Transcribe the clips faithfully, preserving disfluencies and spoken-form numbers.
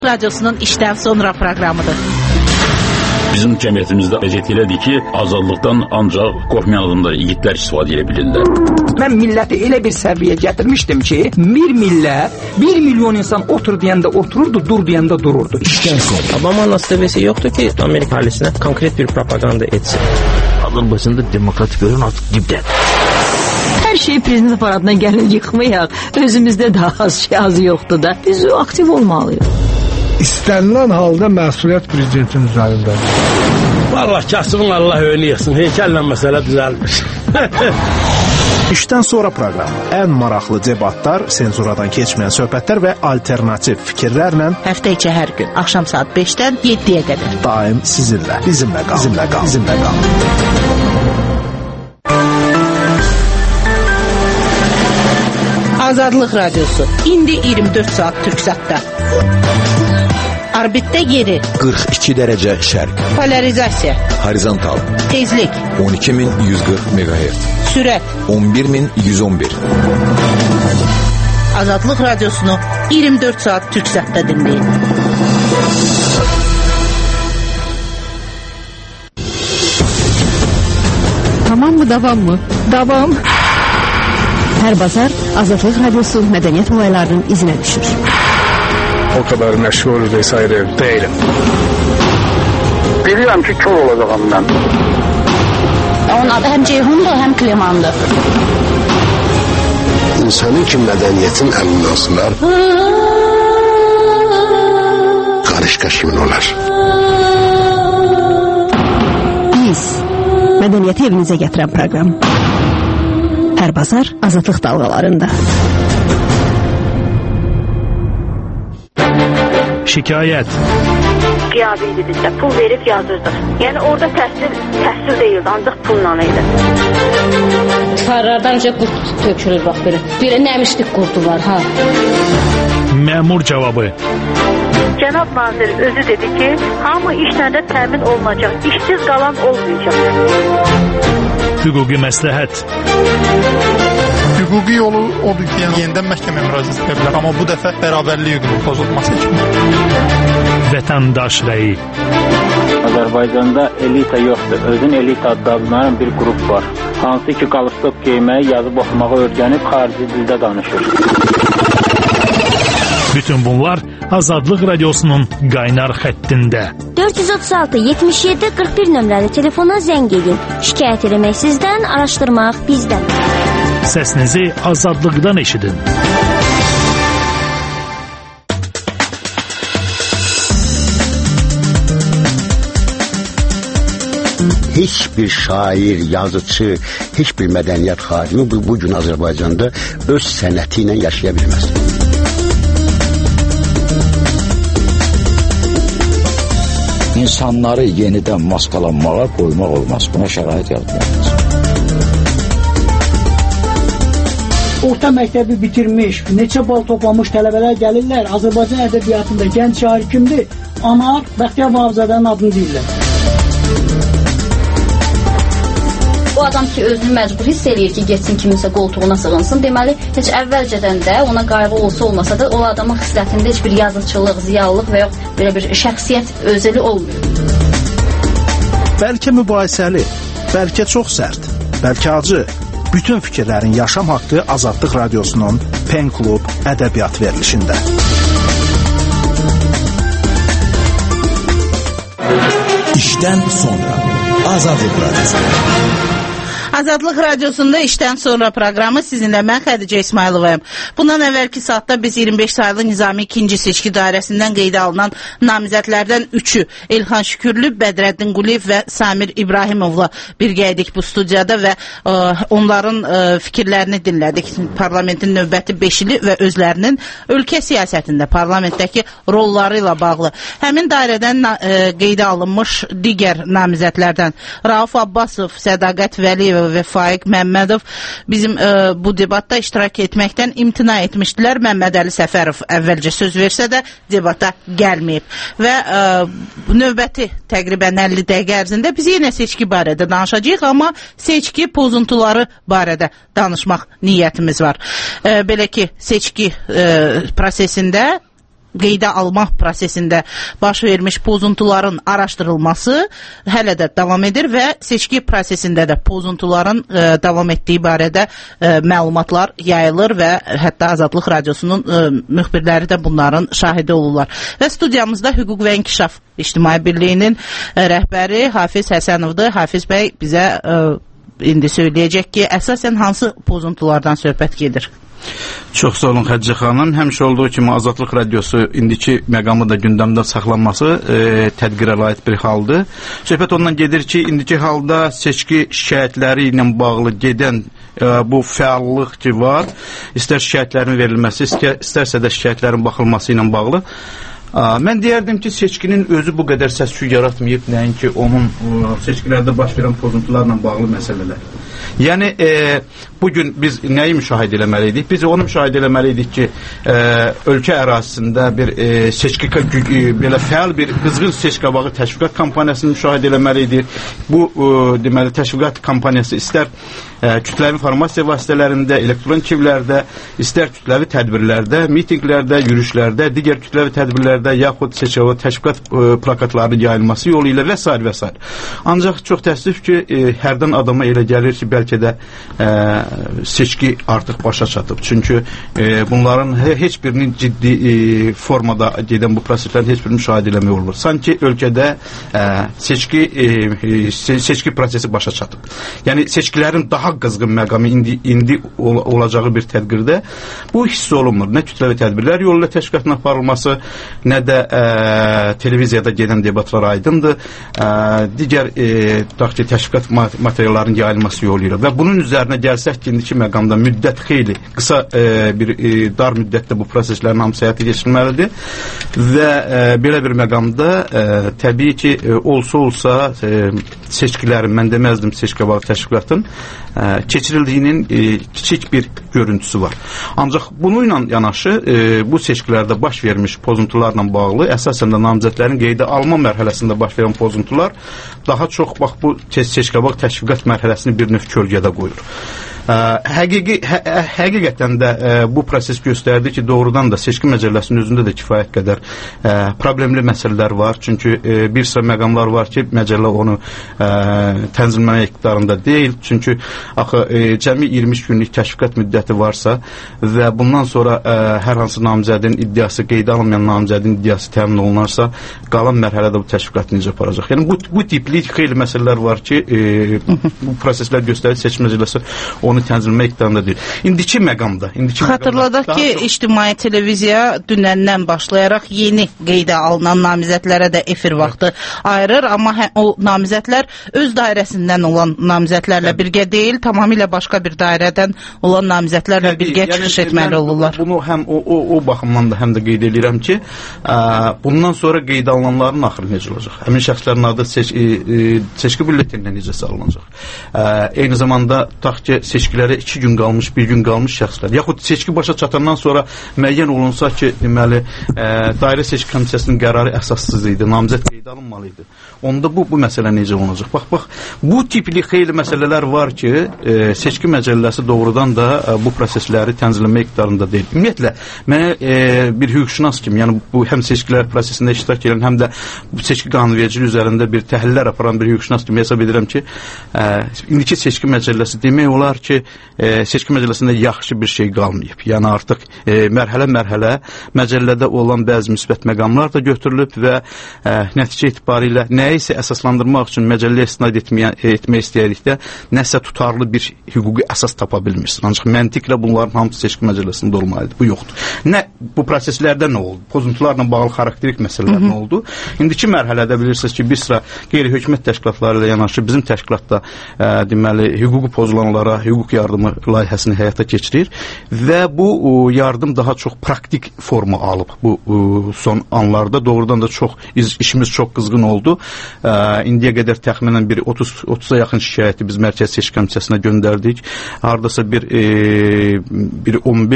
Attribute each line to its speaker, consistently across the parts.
Speaker 1: Radyosunun işdən sonra proqramıdır.
Speaker 2: Bizim cəmiyyətimizdə vəziyyət elədir ki, azadlıqdan ancaq qorxmayan adamlar, yiğitlər istifadə edə bilirlər.
Speaker 3: Mən milləti elə bir səviyyəyə gətirmişdim ki, bir millət, bir milyon insan otur deyəndə otururdu, dur deyəndə dururdu.
Speaker 4: İşdən sonra. Obama'nın asılvesi yoxdur ki, Amerika ailesine konkret bir propaganda etsin.
Speaker 5: Azərbaycanda demokratik ölüm artıq dibdədir.
Speaker 6: Hər şey prezident aparatına gəlir yıxmayaq. Özümüzdə daha az şey az yoxdur da. Biz aktiv olmalıyıq.
Speaker 7: İstənilən halda məsuliyyət prezidentin üzərindədir.
Speaker 8: Vallahi kasımın Allah önü yıxsın. Heykəllə məsələ düzəlmiş.
Speaker 9: İşdən sonra proqramı. Ən maraqlı debatlar, senzuradan keçməyən söhbətlər və alternativ fikirlərlə
Speaker 1: həftə içi hər gün axşam saat beşdən yeddiyə qədər
Speaker 9: daim sizinlə, bizimlə qal, bizimlə qal, bizimlə qal.
Speaker 1: Azadlıq Radyosu indi iyirmi dörd saat Türksatda. Orbitdə yeri
Speaker 10: qırx iki dərəcə şərq.
Speaker 1: Polarizasiya
Speaker 10: Horizontal
Speaker 1: tezlik
Speaker 10: on iki min yüz qırx meqahertz.
Speaker 1: Sürət
Speaker 10: on bir min yüz on bir.
Speaker 1: Azadlıq Radiosunu iyirmi dörd saat Türksatda dinləyin.
Speaker 6: Tamam mı, davam mı? Davam. Hər bazar Azadlıq Radyosu mədəniyyət olaylarının izinə düşür.
Speaker 7: O kadar məşğul vesaire değilim.
Speaker 11: Bilirəm ki, kör olacağım mən.
Speaker 12: Onun adı həm Ceyhundur, həm Klemandır.
Speaker 13: İnsanın ki, mədəniyyətin əlindən asılar, qarışqa kimin olar?
Speaker 6: Biz, mədəniyyəti evinizə gətirən proqram. Hər bazar Azadlıq dalğalarında.
Speaker 14: Şikayət.
Speaker 15: Qiyabi idi bizdə, pul verib yazırdıq. Yəni orada təhsil, təhsil deyildi, ancaq pulla idi.
Speaker 16: Farlardan önce qurt tökülür bax belə. Belə nəmişlik qurdu var, ha.
Speaker 14: Məmur cavabı.
Speaker 15: Cənab nazir özü dedi ki, hamı işlərdə təmin olunacaq, işsiz qalan olmayacaq.
Speaker 14: Hüquqi məsləhət.
Speaker 17: Hüquqi yolu odur ki, yəni yenidən məhkəməyə müraciət edə bilər, amma bu dəfə bərabərlik hüququnun pozulması kimi.
Speaker 14: Vətəndaş rəyi.
Speaker 18: Azərbaycanda elita yoxdur. Özün elita adlanan bir qrup var. Hansı ki, qalstok geyməyi, yazıb oxumağı öyrənib xarici dildə danışır.
Speaker 14: Bütün bunlar Azadlıq Radyosunun qaynar xəttində.
Speaker 19: dörd yüz otuz altı yetmiş yeddi qırx bir nömrəli telefona zəng edin. Şikayət eləmək sizdən, araşdırmaq bizdən.
Speaker 14: Səsinizi azadlıqdan eşidin.
Speaker 13: Heç bir şair, yazıcı, heç bir mədəniyyət xadimi bu, bu gün Azərbaycanda öz sənəti ilə yaşaya bilməz.
Speaker 5: İnsanları yenidən maskalanmağa qoymaq olmaz. Buna şərait yaratmaq olmaz.
Speaker 20: Orta məktəbi bitirmiş, neçə bal toplamış tələbələr gəlirlər. Azərbaycan ədəbiyyatında gənc şair kimdir? Anar Bəxtiyar Vahabzadənin adını deyirlər.
Speaker 16: O adam ki, özünü məcbur hiss eləyir ki, getsin kiminsə qoltuğuna sığınsın. Deməli, heç əvvəlcədən də ona qayğı olsa olmasa da o adamın xislətində heç bir yazıçılıq, ziyalılıq və yox belə bir şəxsiyyət özəli olmuyor.
Speaker 9: Bəlkə mübahisəli, bəlkə çox sərt, bəlkə acı. Bütün fikirlərin yaşam haqqı Azadlıq Radyosunun Pen Klub ədəbiyyat verilişində.
Speaker 10: İşdən sonra Azadlıq Radyosu.
Speaker 1: Azadlıq Radiosunda işdən sonra proqramı sizinlə mən Xədicə İsmayılovayım. Bundan əvvəlki saatda biz iyirmi beş sayılı Nizami ikinci seçki dairəsindən qeydə alınan namizədlərdən üçü Elxan Şükürlü, Bədrəddin Quliyev və Samir İbrahimovla birgəydik bu studiyada və ə, onların ə, fikirlərini dinlədik. Parlamentin növbəti beşili və özlərinin ölkə siyasətində parlamentdəki rolları ilə bağlı. Həmin dairədən ə, qeydə alınmış digər namizədlərdən Rauf Abbasov, Sədaqət Vəliyev və Faiq Məmmədov bizim ə, bu debatda iştirak etməkdən imtina etmişdilər. Məmməd Əli Səfərov əvvəlcə söz versə də debata gəlməyib. Və ə, növbəti təqribən əlli dəqiqə ərzində biz yenə seçki barədə danışacağıq, amma seçki pozuntuları barədə danışmaq niyyətimiz var. Ə, belə ki, seçki ə, prosesində qeydə almaq prosesində baş vermiş pozuntuların araşdırılması hələ də davam edir və seçki prosesində də pozuntuların e, davam etdiyi barədə e, məlumatlar yayılır və hətta Azadlıq Radiosunun e, müxbirləri də bunların şahidi olurlar. Və studiyamızda Hüquq və İnkişaf İctimai Birliyinin e, rəhbəri Hafiz Həsənovdur. Hafiz bəy bizə e, indi söyləyəcək ki, əsasən hansı pozuntulardan söhbət gedir?
Speaker 11: Çox sağ olun Xədicə xanım. Həmişə olduğu kimi Azadlıq Radiosu indiki məqamı da gündəmdə saxlanması e, tədbirə layiq bir haldır. Söhbət ondan gedir ki, indiki halda seçki şikayətləri ilə bağlı gedən e, bu fəallıq ki var, istər şikayətlərin verilməsi, istərsə də şikayətlərin baxılması ilə bağlı. Mən deyərdim ki, seçkinin özü bu qədər səs-küy yaratmayıb, nəinki onun seçkilərdə baş verən pozuntularla bağlı məsələlər. Yəni, e, bugün biz nəyi müşahidə eləməliydik? Biz onu müşahidə eləməliydik ki, e, ölkə ərazisində bir e, seçki, e, belə fəal bir qızğın seçki qabağı təşviqat kampaniyasını müşahidə eləməliydik. Bu, e, deməli, təşviqat kampaniyası istər e, kütləvi informasiya vasitələrində, elektron kivlərdə, istər kütləvi tədbirlərdə, mitinqlərdə, yürüşlərdə, digər kütləvi tədbirlərdə, yaxud seçki təşviqat e, plakatlarının yayılması yolu ilə və s. və s. Ancaq çox təəssüf ki, e, hərdən adama elə gəlir ki, bəlkə də e, seçki artıq başa çatıb. Çünki e, bunların heç birinin ciddi e, formada gedən bu proseslərin heç birini müşahidə eləmək olur. Sanki ölkədə e, seçki e, seçki prosesi başa çatıb. Yəni seçkilərin daha qızğın məqamı indi, indi ol, olacağı bir tədbirdə bu hiss olunmur. Nə kütləvi tədbirlər yolu ilə təşkilatın aparılması, nə də e, televiziyada gedən debatlar aydındır. E, digər e, ki, təşkilat materiallarının yayılması yolu ilə. Və bunun üzərinə gəlsək ki, indiki məqamda müddət xeyli qısa e, bir e, dar müddətdə bu proseslərin hamısı həyata keçirilməlidir və e, belə bir məqamda e, təbii ki, e, olsa-olsa e, seçkilərin, mən deməzdim seçki qabağı təşkilatın e, keçirildiyinin e, kiçik bir görüntüsü var. Ancaq bununla yanaşı e, bu seçkilərdə baş vermiş pozuntularla bağlı əsasən də namizədlərin qeydə alma mərhələsində baş verən pozuntular daha çox bax bu seçki qabağı təşviqat mərhələsini bir növ kölgədə qoyur. Ə, həqiqi, hə, həqiqətən də ə, bu proses göstərdi ki, doğrudan da seçki məcəlləsinin özündə də kifayət qədər ə, problemli məsələlər var. Çünki ə, bir sıra məqamlar var ki, məcəllə onu ə, tənzimləmə iqtidarında deyil. Çünki axı ə, cəmi iyirmi üç günlük təşviqat müddəti varsa və bundan sonra ə, hər hansı namizədin iddiası, qeydə alınmayan namizədin iddiası təmin olunarsa, qalan mərhələdə bu təşviqat necə aparacaq? Yəni bu, bu tipli xeyli məsələlər var ki, ə, bu proseslər göstərir, seçki məcəlləsi onu tənzimləmə iqtidarında deyil. İndiki məqamda, indiki
Speaker 1: xatırladaq ki, çox... ictimai televiziya dünəndən başlayaraq yeni qeydə alınan namizədlərə də efir vaxtı ayırır, amma hə, o namizədlər öz dairəsindən olan namizədlərlə birgə deyil, tamamilə başqa bir dairədən olan namizədlərlə birgə yəni, çıxış etməli olurlar.
Speaker 11: Bunu həm o, o, o baxımdan da həm də qeyd edirəm ki, ə, bundan sonra qeydə alınanların axırı necə olacaq? Həmin şəxslərin adı seç, e, e, seçki bülletinlə necə salınacaq? Ə, eyni zamanda tutaq ki, seçkilərə iki gün qalmış, bir gün qalmış şəxslər. Yaxud seçki başa çatandan sonra müəyyən olunsa ki, deməli, e, dairə seçki komissiyasının qərarı əsassız idi, namizəd qeydə alınmalı idi. Onda bu, bu məsələ necə olacaq? Bax, bax, bu tipli xeyli məsələlər var ki, e, seçki məcəlləsi doğrudan da e, bu prosesləri tənzimləmə iqtidarında deyil. Ümumiyyətlə, mənə e, bir hüquqşünas kimi, yəni bu həm seçkilər prosesində iştirak edən, həm də bu seçki qanunvericiliyi üzərində bir təhlillər aparan bir hüquqşünas kimi hesab edirəm ki, e, indiki seçki məcəlləsi demək olar ki, e, seçki məcəlləsində yaxşı bir şey qalmayıb. Yəni artıq e, mərhələ-mərhələ məcəllədə olan bəzi müsbət məqamlar da götürülüb və e, nəticə etibarilə nəyisə əsaslandırmaq üçün məcəlləyə istinad etməyə, etmək istəyirikdə nəsə tutarlı bir hüquqi əsas tapa bilmirsin. Ancaq məntiqlə bunların hamısı seçki məcəlləsində olmalıdır. Bu yoxdur. Nə bu proseslərdə nə oldu? Pozuntularla bağlı xarakterik məsələlər nə oldu? İndiki mərhələdə bilirsiniz ki, bir sıra qeyri-hökumət təşkilatları ilə yanaşı bizim təşkilatda e, deməli hüququ pozulanlara hüquq yardımı layihəsini həyata keçirir və bu o, yardım daha çox praktik forma alıb bu o, son anlarda. Doğrudan da çox iz, işimiz çox qızğın oldu. E, indiyə qədər təxminən bir otuz otuza yaxın şikayəti biz Mərkəzi Seçki Komissiyasına göndərdik. Hardasa bir e, bir on beş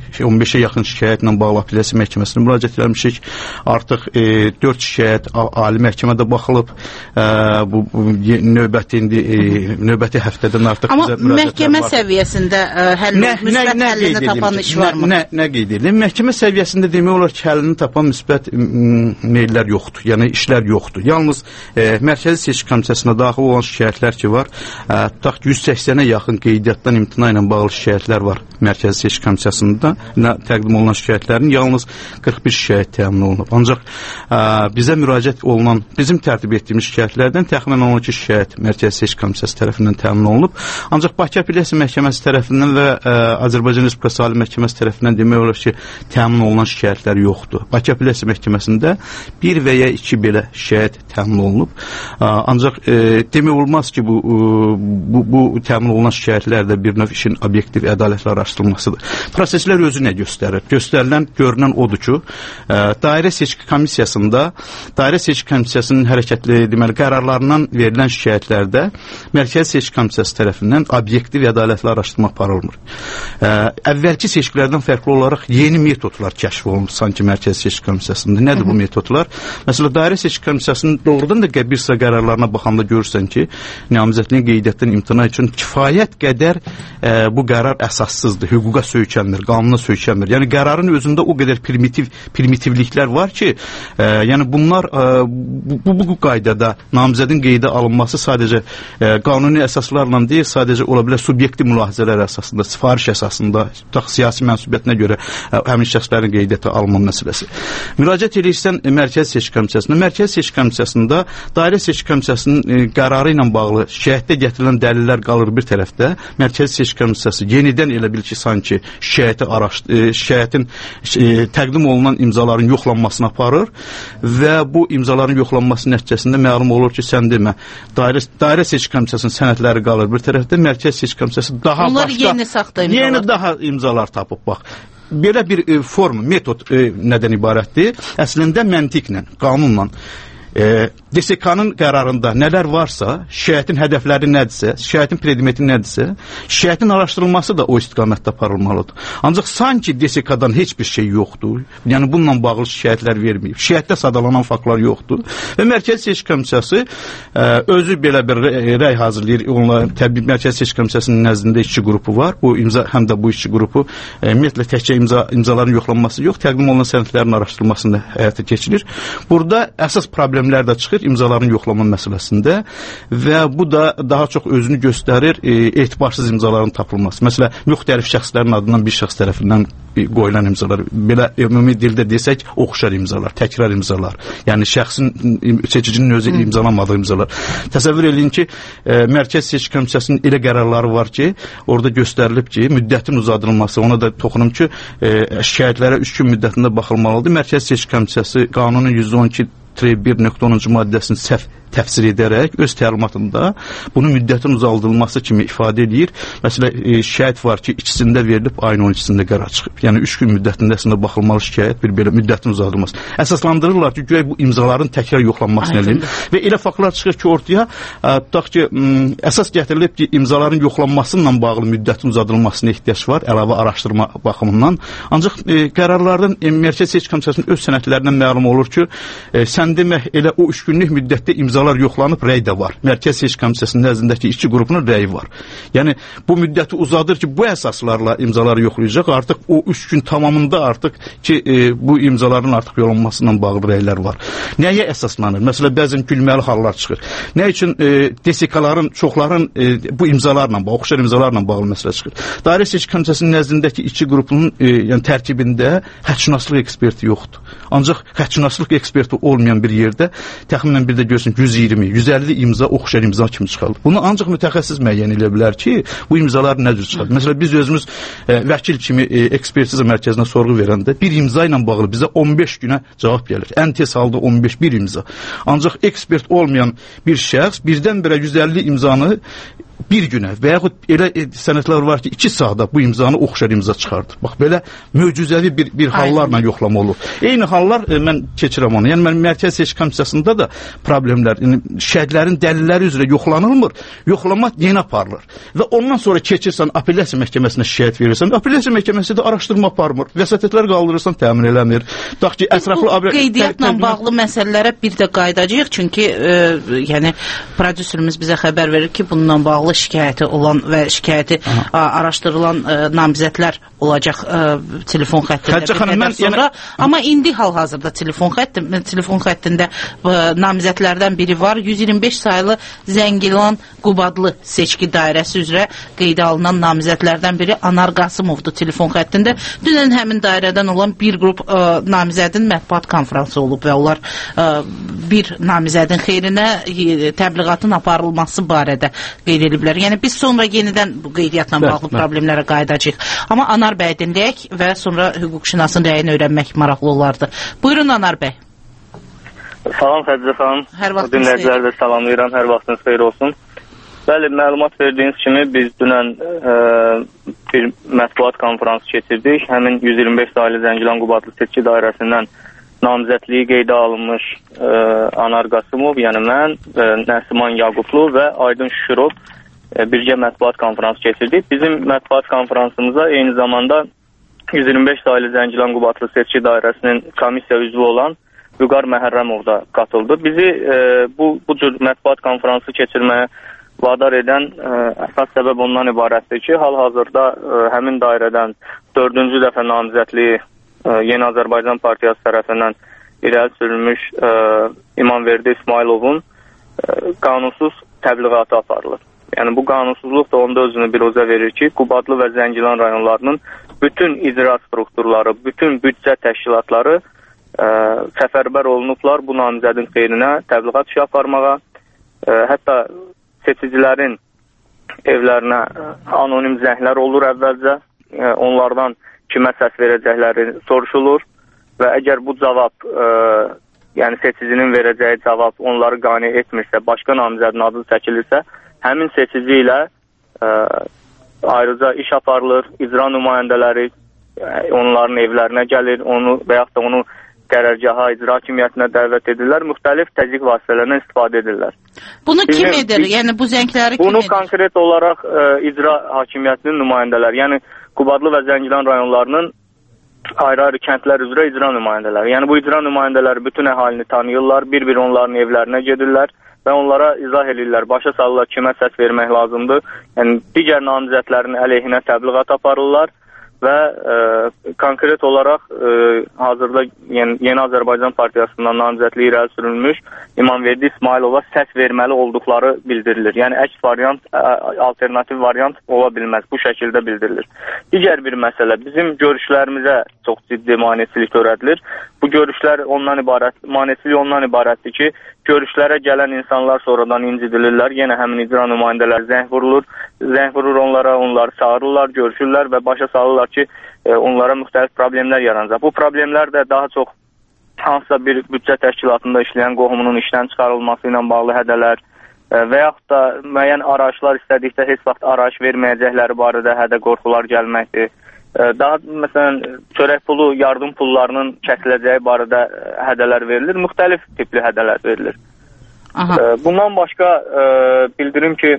Speaker 11: on beşə yaxın şikayətlə bağlı apellyasiya məhkəməsinə müraciət etmişik. Artıq e, dörd şikayət ali məhkəmədə baxılıb. E, bu, bu növbəti indi e, növbəti həftədən artıq
Speaker 1: amma
Speaker 11: bizə müraciətlər
Speaker 1: məhkəmə
Speaker 11: var.
Speaker 1: səviyyəsində e, həll
Speaker 11: nə,
Speaker 1: müsbət
Speaker 11: nə, nə
Speaker 1: həllini tapan iş varmı?
Speaker 11: Nə, nə qeyd edelim? Məhkəmə səviyyəsində demək olar ki, həllini tapan müsbət meyllər yoxdur. Yəni işlər yoxdur. Yalnız e, Mərkəzi Seçki Komissiyasına daxil olan şikayətlər ki var, e, tutaq ki yüz səksənə yaxın qeydiyyatdan imtina ilə bağlı şikayətlər var Mərkəzi Seçki Komissiyasında təqdim olunan şikayətlərin yalnız qırx bir şikayət təmin olunub. Ancaq ə, bizə müraciət olunan, bizim tərtib etdiyimiz şikayətlərdən təxminən on iki şikayət Mərkəzi Seçki Komissiyası tərəfindən təmin olunub. Ancaq Bakı Apellyasiya Məhkəməsi tərəfindən və ə, Azərbaycan Respublikası Ali Məhkəməsi tərəfindən demək olar ki, təmin olunan şikayətlər yoxdur. Bakı Apellyasiya Məhkəməsində bir və ya iki belə şikayət təmin olunub. Ə, ancaq ə, demək olmaz ki, bu, ə, bu, bu təmin olunan şikayətlər də bir növ işin obyektiv, ədalətli araşdırılmasıdır. Proseslər özü nə göstərir? Göstərilən, görünən odur ki, ə, Dairə Seçki Komissiyasında, Dairə Seçki Komissiyasının hərəkətli deməli qərarlarından verilən şikayətlərdə Mərkəzi Seçki Komissiyası tərəfindən obyektiv və ədalətli araşdırma aparılmır. Ə, əvvəlki seçkilərdən fərqli olaraq yeni metodlar kəşf olunub sanki Mərkəzi Seçki Komissiyasında. Nədir bu metodlar? Məsələn, Dairə Seçki Komissiyasının doğrudan da bir sıra qərarlarına baxanda görürsən ki, namizədliyin qeydiyyatdan imtina üçün kifayət qədər ə, bu qərar əsassızdır, hüquqa söykənmir, qanuna söykənmir. Yəni qərarın özündə o qədər primitiv primitivliklər var ki, ə, yəni bunlar ə, bu, bu, bu qaydada namizədin qeydə alınması sadəcə ə, qanuni əsaslarla deyil, sadəcə ola bilər subyektiv mülahizələr əsasında, sifariş əsasında, tutaq siyasi mənsubiyyətinə görə ə, həmin şəxslərin qeydiyyata alınma məsələsi. Müraciət edirsən Mərkəzi Seçki Komissiyasına. Mərkəzi Seçki Komissiyasında Dairə Seçki Komissiyasının ə, qərarı ilə bağlı şikayətdə gətirilən dəlillər qalır bir tərəfdə. Mərkəzi Seçki Komissiyası yenidən elə bil ki, sanki şikayəti araşdırır, şikayətin e, təqdim olunan imzaların yoxlanmasına aparır və bu imzaların yoxlanması nəticəsində məlum olur ki, sən demə, dairə, dairə seçki komissiyasının sənədləri qalır bir tərəfdə, Mərkəzi Seçki Komissiyası daha
Speaker 1: onlar
Speaker 11: başqa
Speaker 1: yeni saxta imzalar.
Speaker 11: Yeni daha imzalar tapıb bax. Belə bir e, form, metod e, nədən ibarətdir? Əslində məntiqlə, qanunla E, D S K-nın qərarında nələr varsa, şikayətin hədəfləri nədirsə, şikayətin predmeti nədirsə, şikayətin araşdırılması da o istiqamətdə aparılmalıdır. Ancaq sanki D S K-dan heç bir şey yoxdur. Yəni bununla bağlı şikayətlər verməyib. Şikayətdə sadalanan faktlar yoxdur. Və Mərkəzi Seçki Komissiyası e, özü belə bir rəy hazırlayır. Onların təbii Mərkəzi Seçki Komissiyasının nəzdində işçi qrupu var. Bu imza həm də bu işçi qrupu e, ümumiyyətlə təkcə imza imzaların yoxlanması yox, təqdim olunan sənədlərin araşdırılmasında həyata keçirir. Burada əsas problem də çıxır imzaların yoxlama məsələsində və bu da daha çox özünü göstərir e, etibarsız imzaların tapılması. Məsələn, müxtəlif şəxslərin adından bir şəxs tərəfindən qoyulan imzalar, belə ümumi dildə desək, oxşar imzalar, təkrar imzalar. Yəni şəxsin, seçicinin özü imzalamadığı imzalar. Təsəvvür edin ki, e, Mərkəzi Seçki Komissiyasının elə qərarları var ki, orada göstərilib ki, müddətin uzadılması, ona da toxunum ki, e, şikayətlərə üç gün müddətində baxılmalıdır. Mərkəzi Seçki Komissiyası qanunun yüz on iki bir nöqtə onuncu maddəsini səhv təfsir edərək öz təlimatında bunun müddətin uzaldılması kimi ifadə edir. Məsələn, e, şikayət var ki, ikisində verilib, ayın on ikisində qərar çıxıb. Yəni üç gün müddətində əslində baxılmalı şikayət bir belə müddətin uzadılması. Əsaslandırırlar ki, güya bu imzaların təkrar yoxlanmasını eləyir. Və elə faktlar çıxır ki, ortaya ə, tutaq ki, m, əsas gətirilib ki, imzaların yoxlanması ilə bağlı müddətin uzadılmasına ehtiyac var, əlavə araşdırma baxımından. Ancaq e, qərarlardan e, Mərkəzi Seçki Komissiyasının öz sənədlərindən məlum olur ki, e, sən demək elə o üç günlük müddətdə imza imzalar yoxlanıb, rəy də var. Mərkəzi Seçki Komissiyasının nəzdindəki işçi qrupunun rəyi var. Yəni bu müddəti uzadır ki, bu əsaslarla imzaları yoxlayacaq. Artıq o üç gün tamamında artıq ki, e, bu imzaların artıq yoxlanmasından bağlı rəylər var. Nəyə əsaslanır? Məsələn, bəzən gülməli hallar çıxır. Nə üçün e, D S K-ların, çoxların e, bu imzalarla, oxşar imzalarla bağlı məsələ çıxır. Dairə Seçki Komissiyasının nəzdindəki işçi qrupunun e, yəni tərkibində hədşünaslıq eksperti yoxdur. Ancaq hədşünaslıq eksperti olmayan bir yerdə təxminən bir də görsün yüz iyirmi, yüz əlli imza oxşar imza kimi çıxarılır. Bunu ancaq mütəxəssis müəyyən edə bilər ki, bu imzalar nə cür çıxarır. Məsələn, biz özümüz e, vəkil kimi e, ekspertiza mərkəzinə sorğu verəndə bir imza ilə bağlı bizə on beş günə cavab gəlir. Ən tez halda on beş bir imza. Ancaq ekspert olmayan bir şəxs birdən-birə yüz əlli imzanı bir günə və yaxud elə sənədlər var ki, iki saatda bu imzanı oxşar imza çıxardır. Bax, belə möcüzəvi bir, bir hallarla yoxlama olur. Eyni hallar, e, mən keçirəm onu. Yəni, mən Mərkəzi Mərkəzi Seçki Komissiyasında da problemlər, yəni şəhidlərin dəlilləri üzrə yoxlanılmır, yoxlama yeni aparılır. Və ondan sonra keçirsən apellyasiya məhkəməsinə şikayət verirsən, apellyasiya məhkəməsi də araşdırma aparmır, vəsatətlər qaldırırsan, təmin eləmir. Tutaq ki, ətraflı
Speaker 1: bu qeydiyyatla bağlı məsələlərə bir də qayıdacağıq, çünki e, yəni prodüserimiz bizə xəbər verir ki, bununla bağlı şikayəti olan və şikayəti a, araşdırılan e, namizədlər olacaq e, telefon xəttində bir qədər sonra. Yəni... Amma indi hal-hazırda telefon xətti, telefon xəttində e, namizədlərdən biri var. yüz iyirmi beş saylı Zəngilan Qubadlı seçki dairəsi üzrə qeydə alınan namizədlərdən biri Anar Qasımovdur telefon xəttində. Dünən həmin dairədən olan bir qrup e, namizədin mətbuat konfransı olub və onlar e, bir namizədin xeyrinə e, təbliğatın aparılması barədə qeyd ediblər. Yəni biz sonra yenidən bu qeydiyyatla bağlı problemlərə qayıdacağıq. Amma Anar bəy dinləyək və sonra hüquqşünasın rəyini öyrənmək maraqlı olardı. Buyurun Anar bəy.
Speaker 21: Salam Xədicə xanım.
Speaker 1: Hər vaxtınız
Speaker 21: dinləyiciləri də salamlayıram. Hər vaxtınız xeyir olsun. Bəli, məlumat verdiyiniz kimi biz dünən e, bir mətbuat konfransı keçirdik. Həmin yüz iyirmi beş saylı Zəngilan Qubadlı seçki dairəsindən namizədliyi qeydə alınmış e, Anar Qasımov, yəni mən, e, Nəsiman Yaqublu və Aydın Şükürov birgə mətbuat konfransı keçirdik. Bizim mətbuat konfransımıza eyni zamanda yüz iyirmi beş saylı Zəngilan Qubadlı seçki dairəsinin komissiya üzvü olan Vüqar Məhərrəmov da qatıldı. Bizi e, bu, bu cür mətbuat konfransı keçirməyə vadar edən e, əsas səbəb ondan ibarətdir ki, hal-hazırda e, həmin dairədən dördüncü dəfə namizədliyi e, Yeni Azərbaycan Partiyası tərəfindən irəli sürülmüş e, İmamverdi İsmayılovun e, qanunsuz təbliğatı aparılır. Yəni bu qanunsuzluq da onda özünü bir özə verir ki, Qubadlı və Zəngilan rayonlarının bütün icra strukturları, bütün büdcə təşkilatları ə, səfərbər olunublar bu namizədin xeyrinə təbliğat işi aparmağa. Ə, hətta seçicilərin evlərinə anonim zənglər olur əvvəlcə, ə, onlardan kimə səs verəcəkləri soruşulur və əgər bu cavab, ə, yəni seçicinin verəcəyi cavab onları qane etmirsə, başqa namizədin adı çəkilirsə, həmin seçici ilə ə, ayrıca iş aparılır, icra nümayəndələri ə, onların evlərinə gəlir, onu və yaxud da onu qərargaha, icra hakimiyyətinə dəvət edirlər, müxtəlif təzyiq vasitələrindən istifadə edirlər.
Speaker 1: Bunu kim Bizim, edir? Yəni bu zəngləri kim
Speaker 21: bunu
Speaker 1: edir?
Speaker 21: Bunu konkret olaraq ə, icra hakimiyyətinin nümayəndələri, yəni Qubadlı və Zəngilan rayonlarının ayrı-ayrı kəndlər üzrə icra nümayəndələri. Yəni bu icra nümayəndələri bütün əhalini tanıyırlar, bir-bir onların evlərinə gedirlər və onlara izah edirlər, başa salırlar kimə səs vermək lazımdır. Yəni digər namizədlərin əleyhinə təbliğat aparırlar və e, konkret olaraq e, hazırda yəni, Yeni Azərbaycan Partiyasından namizədliyi irəli sürülmüş İmamverdi İsmayılova səs verməli olduqları bildirilir. Yəni əks variant, alternativ variant ola bilməz. Bu şəkildə bildirilir. Digər bir məsələ, bizim görüşlərimizə çox ciddi maneçilik törədilir. Bu görüşlər ondan ibarət, maneçilik ondan ibarətdir ki, görüşlərə gələn insanlar sonradan incidilirlər. Yenə həmin icra nümayəndələr zəng vurulur. Zəng vurur onlara, onları çağırırlar, görüşürlər və başa salırlar ki, e, onlara müxtəlif problemlər yaranacaq. Bu problemlər də daha çox hansısa bir büdcə təşkilatında işləyən qohumunun işdən çıxarılması ilə bağlı hədələr e, və yaxud da müəyyən arayışlar istədikdə heç vaxt arayış verməyəcəkləri barədə hədə qorxular gəlməkdir. E, daha məsələn, çörək pulu, yardım pullarının kəsiləcəyi barədə hədələr verilir, müxtəlif tipli hədələr verilir. E, bundan başqa e, bildirim ki,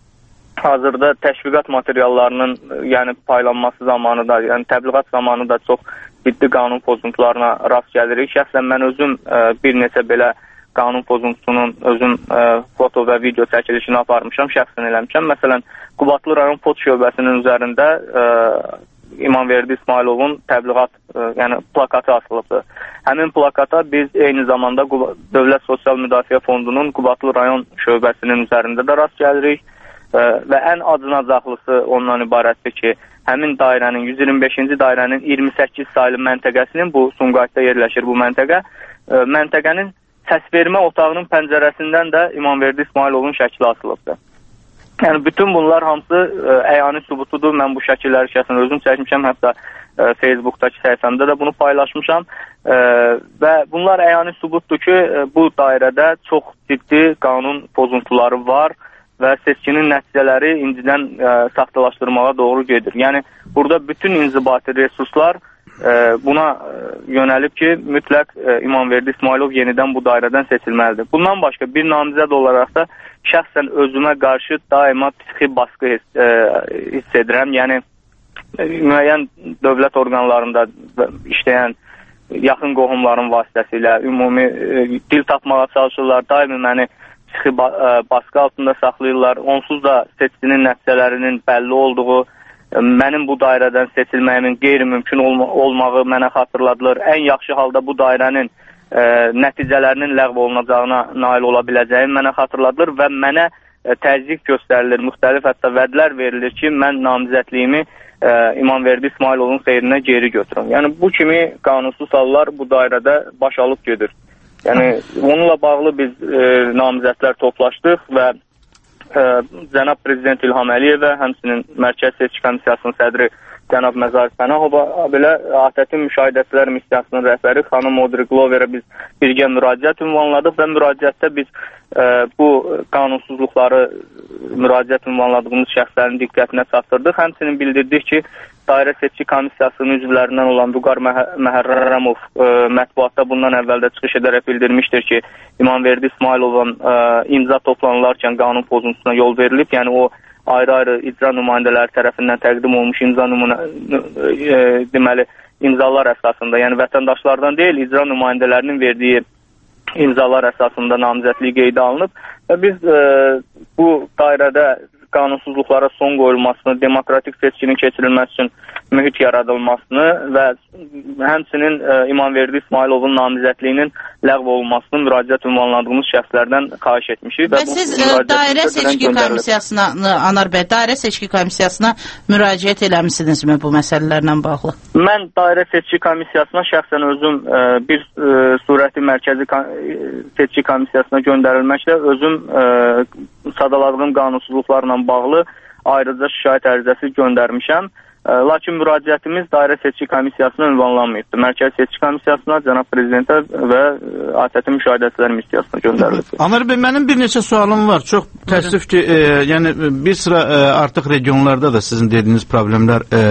Speaker 21: hazırda təşviqat materiallarının yəni paylanması zamanı da, yəni təbliğat zamanı da çox ciddi qanun pozuntularına rast gəlirik. Şəxsən mən özüm ə, bir neçə belə qanun pozuntusunun özüm ə, foto və video çəkilişini aparmışam, şəxsən eləmişəm. Məsələn, Qubadlı rayon Pot şöbəsinin üzərində ə, İmamverdi İsmayılovun təbliğat, ə, yəni plakatı asılıbdır. Həmin plakata biz eyni zamanda Dövlət Sosial Müdafiə Fondunun Qubadlı rayon şöbəsinin üzərində də rast gəlirik. Və ən acınacaqlısı ondan ibarətdir ki, həmin dairənin, yüz iyirmi beşinci dairənin iyirmi səkkiz saylı məntəqəsinin, bu Sumqayıtda yerləşir bu məntəqə, məntəqənin səsvermə otağının pəncərəsindən də İmamverdi İsmayılovun şəkli asılıbdır. Yəni, bütün bunlar hamısı əyani sübutudur. Mən bu şəkilləri şəxsən özüm çəkmişəm, hətta Facebookdakı səhifəmdə də bunu paylaşmışam. Və bunlar əyani sübutdur ki, bu dairədə çox ciddi qanun pozuntuları var və seçkinin nəticələri incidən ə, saxtalaşdırmağa doğru gedir. Yəni, burada bütün inzibati resurslar buna yönəlib ki, mütləq İmamverdi İsmailov yenidən bu dairədən seçilməlidir. Bundan başqa bir namizəd olaraq da şəxsən özümə qarşı daima psixi baskı hiss, e, hiss edirəm. Yəni müəyyən dövlət orqanlarında işləyən yaxın qohumların vasitəsilə ümumi e, dil tapmağa çalışırlar. Daimi məni psixi ba e, baskı altında saxlayırlar. Onsuz da seçkinin nəticələrinin bəlli olduğu, mənim bu dairədən seçilməyimin qeyri-mümkün olma olmağı mənə xatırladılır. Ən yaxşı halda bu dairənin e, nəticələrinin ləğv olunacağına nail ola biləcəyim mənə xatırladılır və mənə e, təzyiq göstərilir, müxtəlif hətta vədlər verilir ki, mən namizədliyimi e, İmamverdi İsmailovun xeyrinə geri götürüm. Yəni bu kimi qanunsuz hallar bu dairədə baş alıb gedir. Yəni onunla bağlı biz e, namizədlər toplaşdıq və Cənab Prezident İlham Əliyevə, həmçinin Mərkəz Seçki Komissiyasının sədri Cənab Məzar Pənahova, belə ATƏT-in Müşahidəçilər Missiyasının rəhbəri xanım Audrey Gloverə biz birgə müraciət ünvanladıq və müraciətdə biz e, bu qanunsuzluqları müraciət ünvanladığımız şəxslərin diqqətinə çatdırdıq. Həmçinin bildirdik ki, Dairə Seçki Komissiyasının üzvlərindən olan Vüqar Məhərrəmov e, mətbuatda bundan əvvəldə çıxış edərək bildirmişdir ki, İmamverdi İsmailovun e, imza toplanılarkən qanun pozuntusuna yol verilib. Yəni o ayrı-ayrı icra nümayəndələri tərəfindən təqdim olmuş imza nümunə, e, deməli, imzalar əsasında, yəni vətəndaşlardan deyil, icra nümayəndələrinin verdiyi imzalar əsasında namizədliyi qeydə alınıb və biz e, bu dairədə qanunsuzluqlara son qoyulmasını, demokratik seçkinin keçirilməsi üçün mühit yaradılmasını və həmçinin e, İmamverdi İsmailovun namizədliyinin ləğv olunmasını müraciət ünvanladığımız şəxslərdən xahiş etmişik.
Speaker 1: Və, və siz e, Dairə Seçki Komissiyasına, Anar bəy, Dairə Seçki Komissiyasına müraciət eləmisinizmi bu məsələlərlə bağlı?
Speaker 21: Mən Dairə Seçki Komissiyasına şəxsən özüm e, bir e, surəti Mərkəzi Seçki Komissiyasına göndərilməklə özüm e, sadaladığım qanunsuzluqlarla bağlı ayrıca şikayət ərizəsi göndərmişəm. Lakin müraciətimiz Dairə Seçki Komissiyasına ünvanlanmayıbdır. Mərkəz Seçki Komissiyasına, Cənab Prezidentə və ATƏT-in Müşahidəçilər Missiyasına göndərilib.
Speaker 11: Anar bəy, mənim bir neçə sualım var. Çox təəssüf ki, e, yəni bir sıra e, artıq regionlarda da sizin dediyiniz problemlər, e,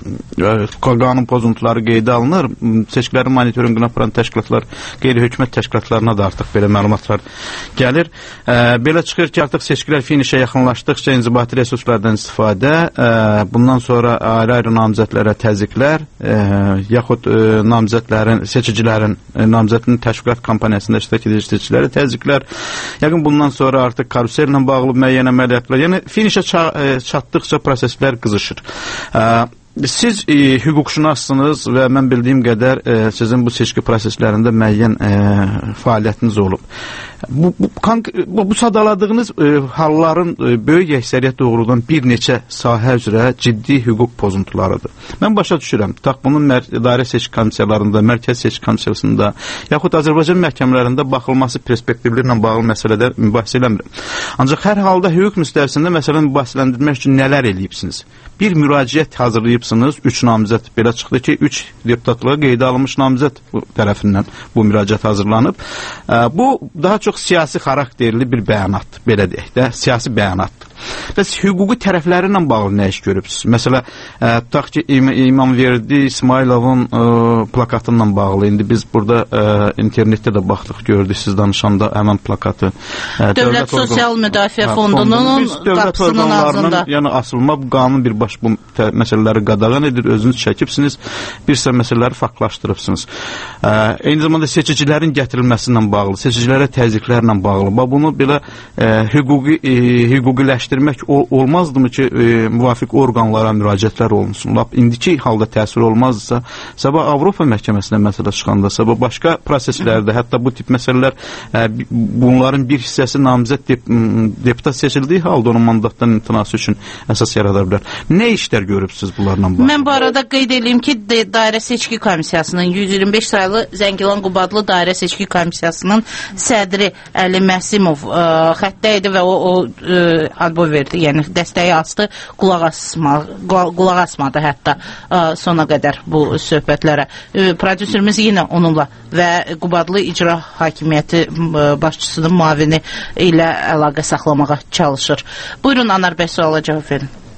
Speaker 11: e, qanun pozuntuları qeydə alınır. Seçkilərin monitorinqini aparan təşkilatlar, qeyri-hökumət təşkilatlarına da artıq belə məlumatlar gəlir. E, belə çıxır ki, artıq seçkilər finişə yaxınlaşdıqca inzibati resurslardan istifadə, e, bundan sonra ayrı-ayrı namizədlərə təzyiqlər, e, yaxud e, namizədlərin, seçicilərin, e, namizədinin təşkilat kampaniyasında iştirak edici seçicilərə təzyiqlər, yəqin bundan sonra artıq karusellə bağlı müəyyən əməliyyatlar, yəni finişə ça e, çatdıqca proseslər qızışır. E, Siz e, hüquqşünassınız və mən bildiyim qədər e, sizin bu seçki proseslərində müəyyən e, fəaliyyətiniz olub. Bu, bu, bu, bu sadaladığınız e, halların e, böyük əksəriyyət doğrudan bir neçə sahə üzrə ciddi hüquq pozuntularıdır. Mən başa düşürəm, tax bunun dairə seçki komissiyalarında, mərkəz seçki komissiyasında, yaxud Azərbaycan məhkəmələrində baxılması perspektivlərlə bağlı məsələdə mübahisə eləmirəm. Ancaq hər halda hüquq müstəvisində məsələni mübahisələndirmək üçün nələr eləyibsiniz? Bir müraciət hazırlayıbsınız, üç namizət, belə çıxdı ki, üç deputatlığa qeydə alınmış namizət tərəfindən bu müraciət hazırlanıb. Bu daha çox siyasi xarakterli bir bəyanatdır, belə deyək də, siyasi bəyanatdır. Bəs hüquqi tərəfləri ilə bağlı nə iş görübsünüz? Məsələ, e, tutaq ki, İmamverdi İsmailovun e, plakatı ilə bağlı, indi biz burada e, internetdə də baxdıq, gördük siz danışanda həmən plakatı. E,
Speaker 1: Dövlət, Dövlət Sosial orqan... Müdafiə hə, Fondunun qapısının ağzında.
Speaker 11: Yəni asılma, bu qanun birbaş bu məsələləri qadağan edir, özünüz çəkibsiniz, bir sıra məsələləri faktlaşdırıbsınız. E, eyni zamanda seçicilərin gətirilməsi ilə bağlı, seçicilərə təzyiqlərlə bağlı, bunu belə e, hüquqi, e, hüquqiləşdirmək olmazdımı ki, e, müvafiq orqanlara müraciətlər olunsun? Lap indiki halda təsir olmazsa, sabah Avropa məhkəməsinə məsələ çıxanda, sabah başqa proseslərdə, hətta bu tip məsələlər, e, bunların bir hissəsi namizəd dep deputat seçildiyi halda onun mandatdan imtinası üçün əsas yarada bilər. Nə işlər görübsünüz bunlarla bağlı?
Speaker 1: Mən bu arada qeyd edeyim ki, Dairə Seçki Komissiyasının yüz iyirmi beş sayılı Zəngilan Qubadlı Dairə Seçki Komissiyasının sədri Əli Məsimov ə, xəttə idi və o, o ə, albo verdi, yəni dəstəyi astı, qulaq, asma, qulaq asmadı hətta ə, sona qədər bu söhbətlərə. Ə, prodüserimiz yenə onunla və Qubadlı İcra Hakimiyyəti ə, başçısının müavini ilə əlaqə saxlamağa çalışır. Buyurun, Anar bəy, suala cavab verin.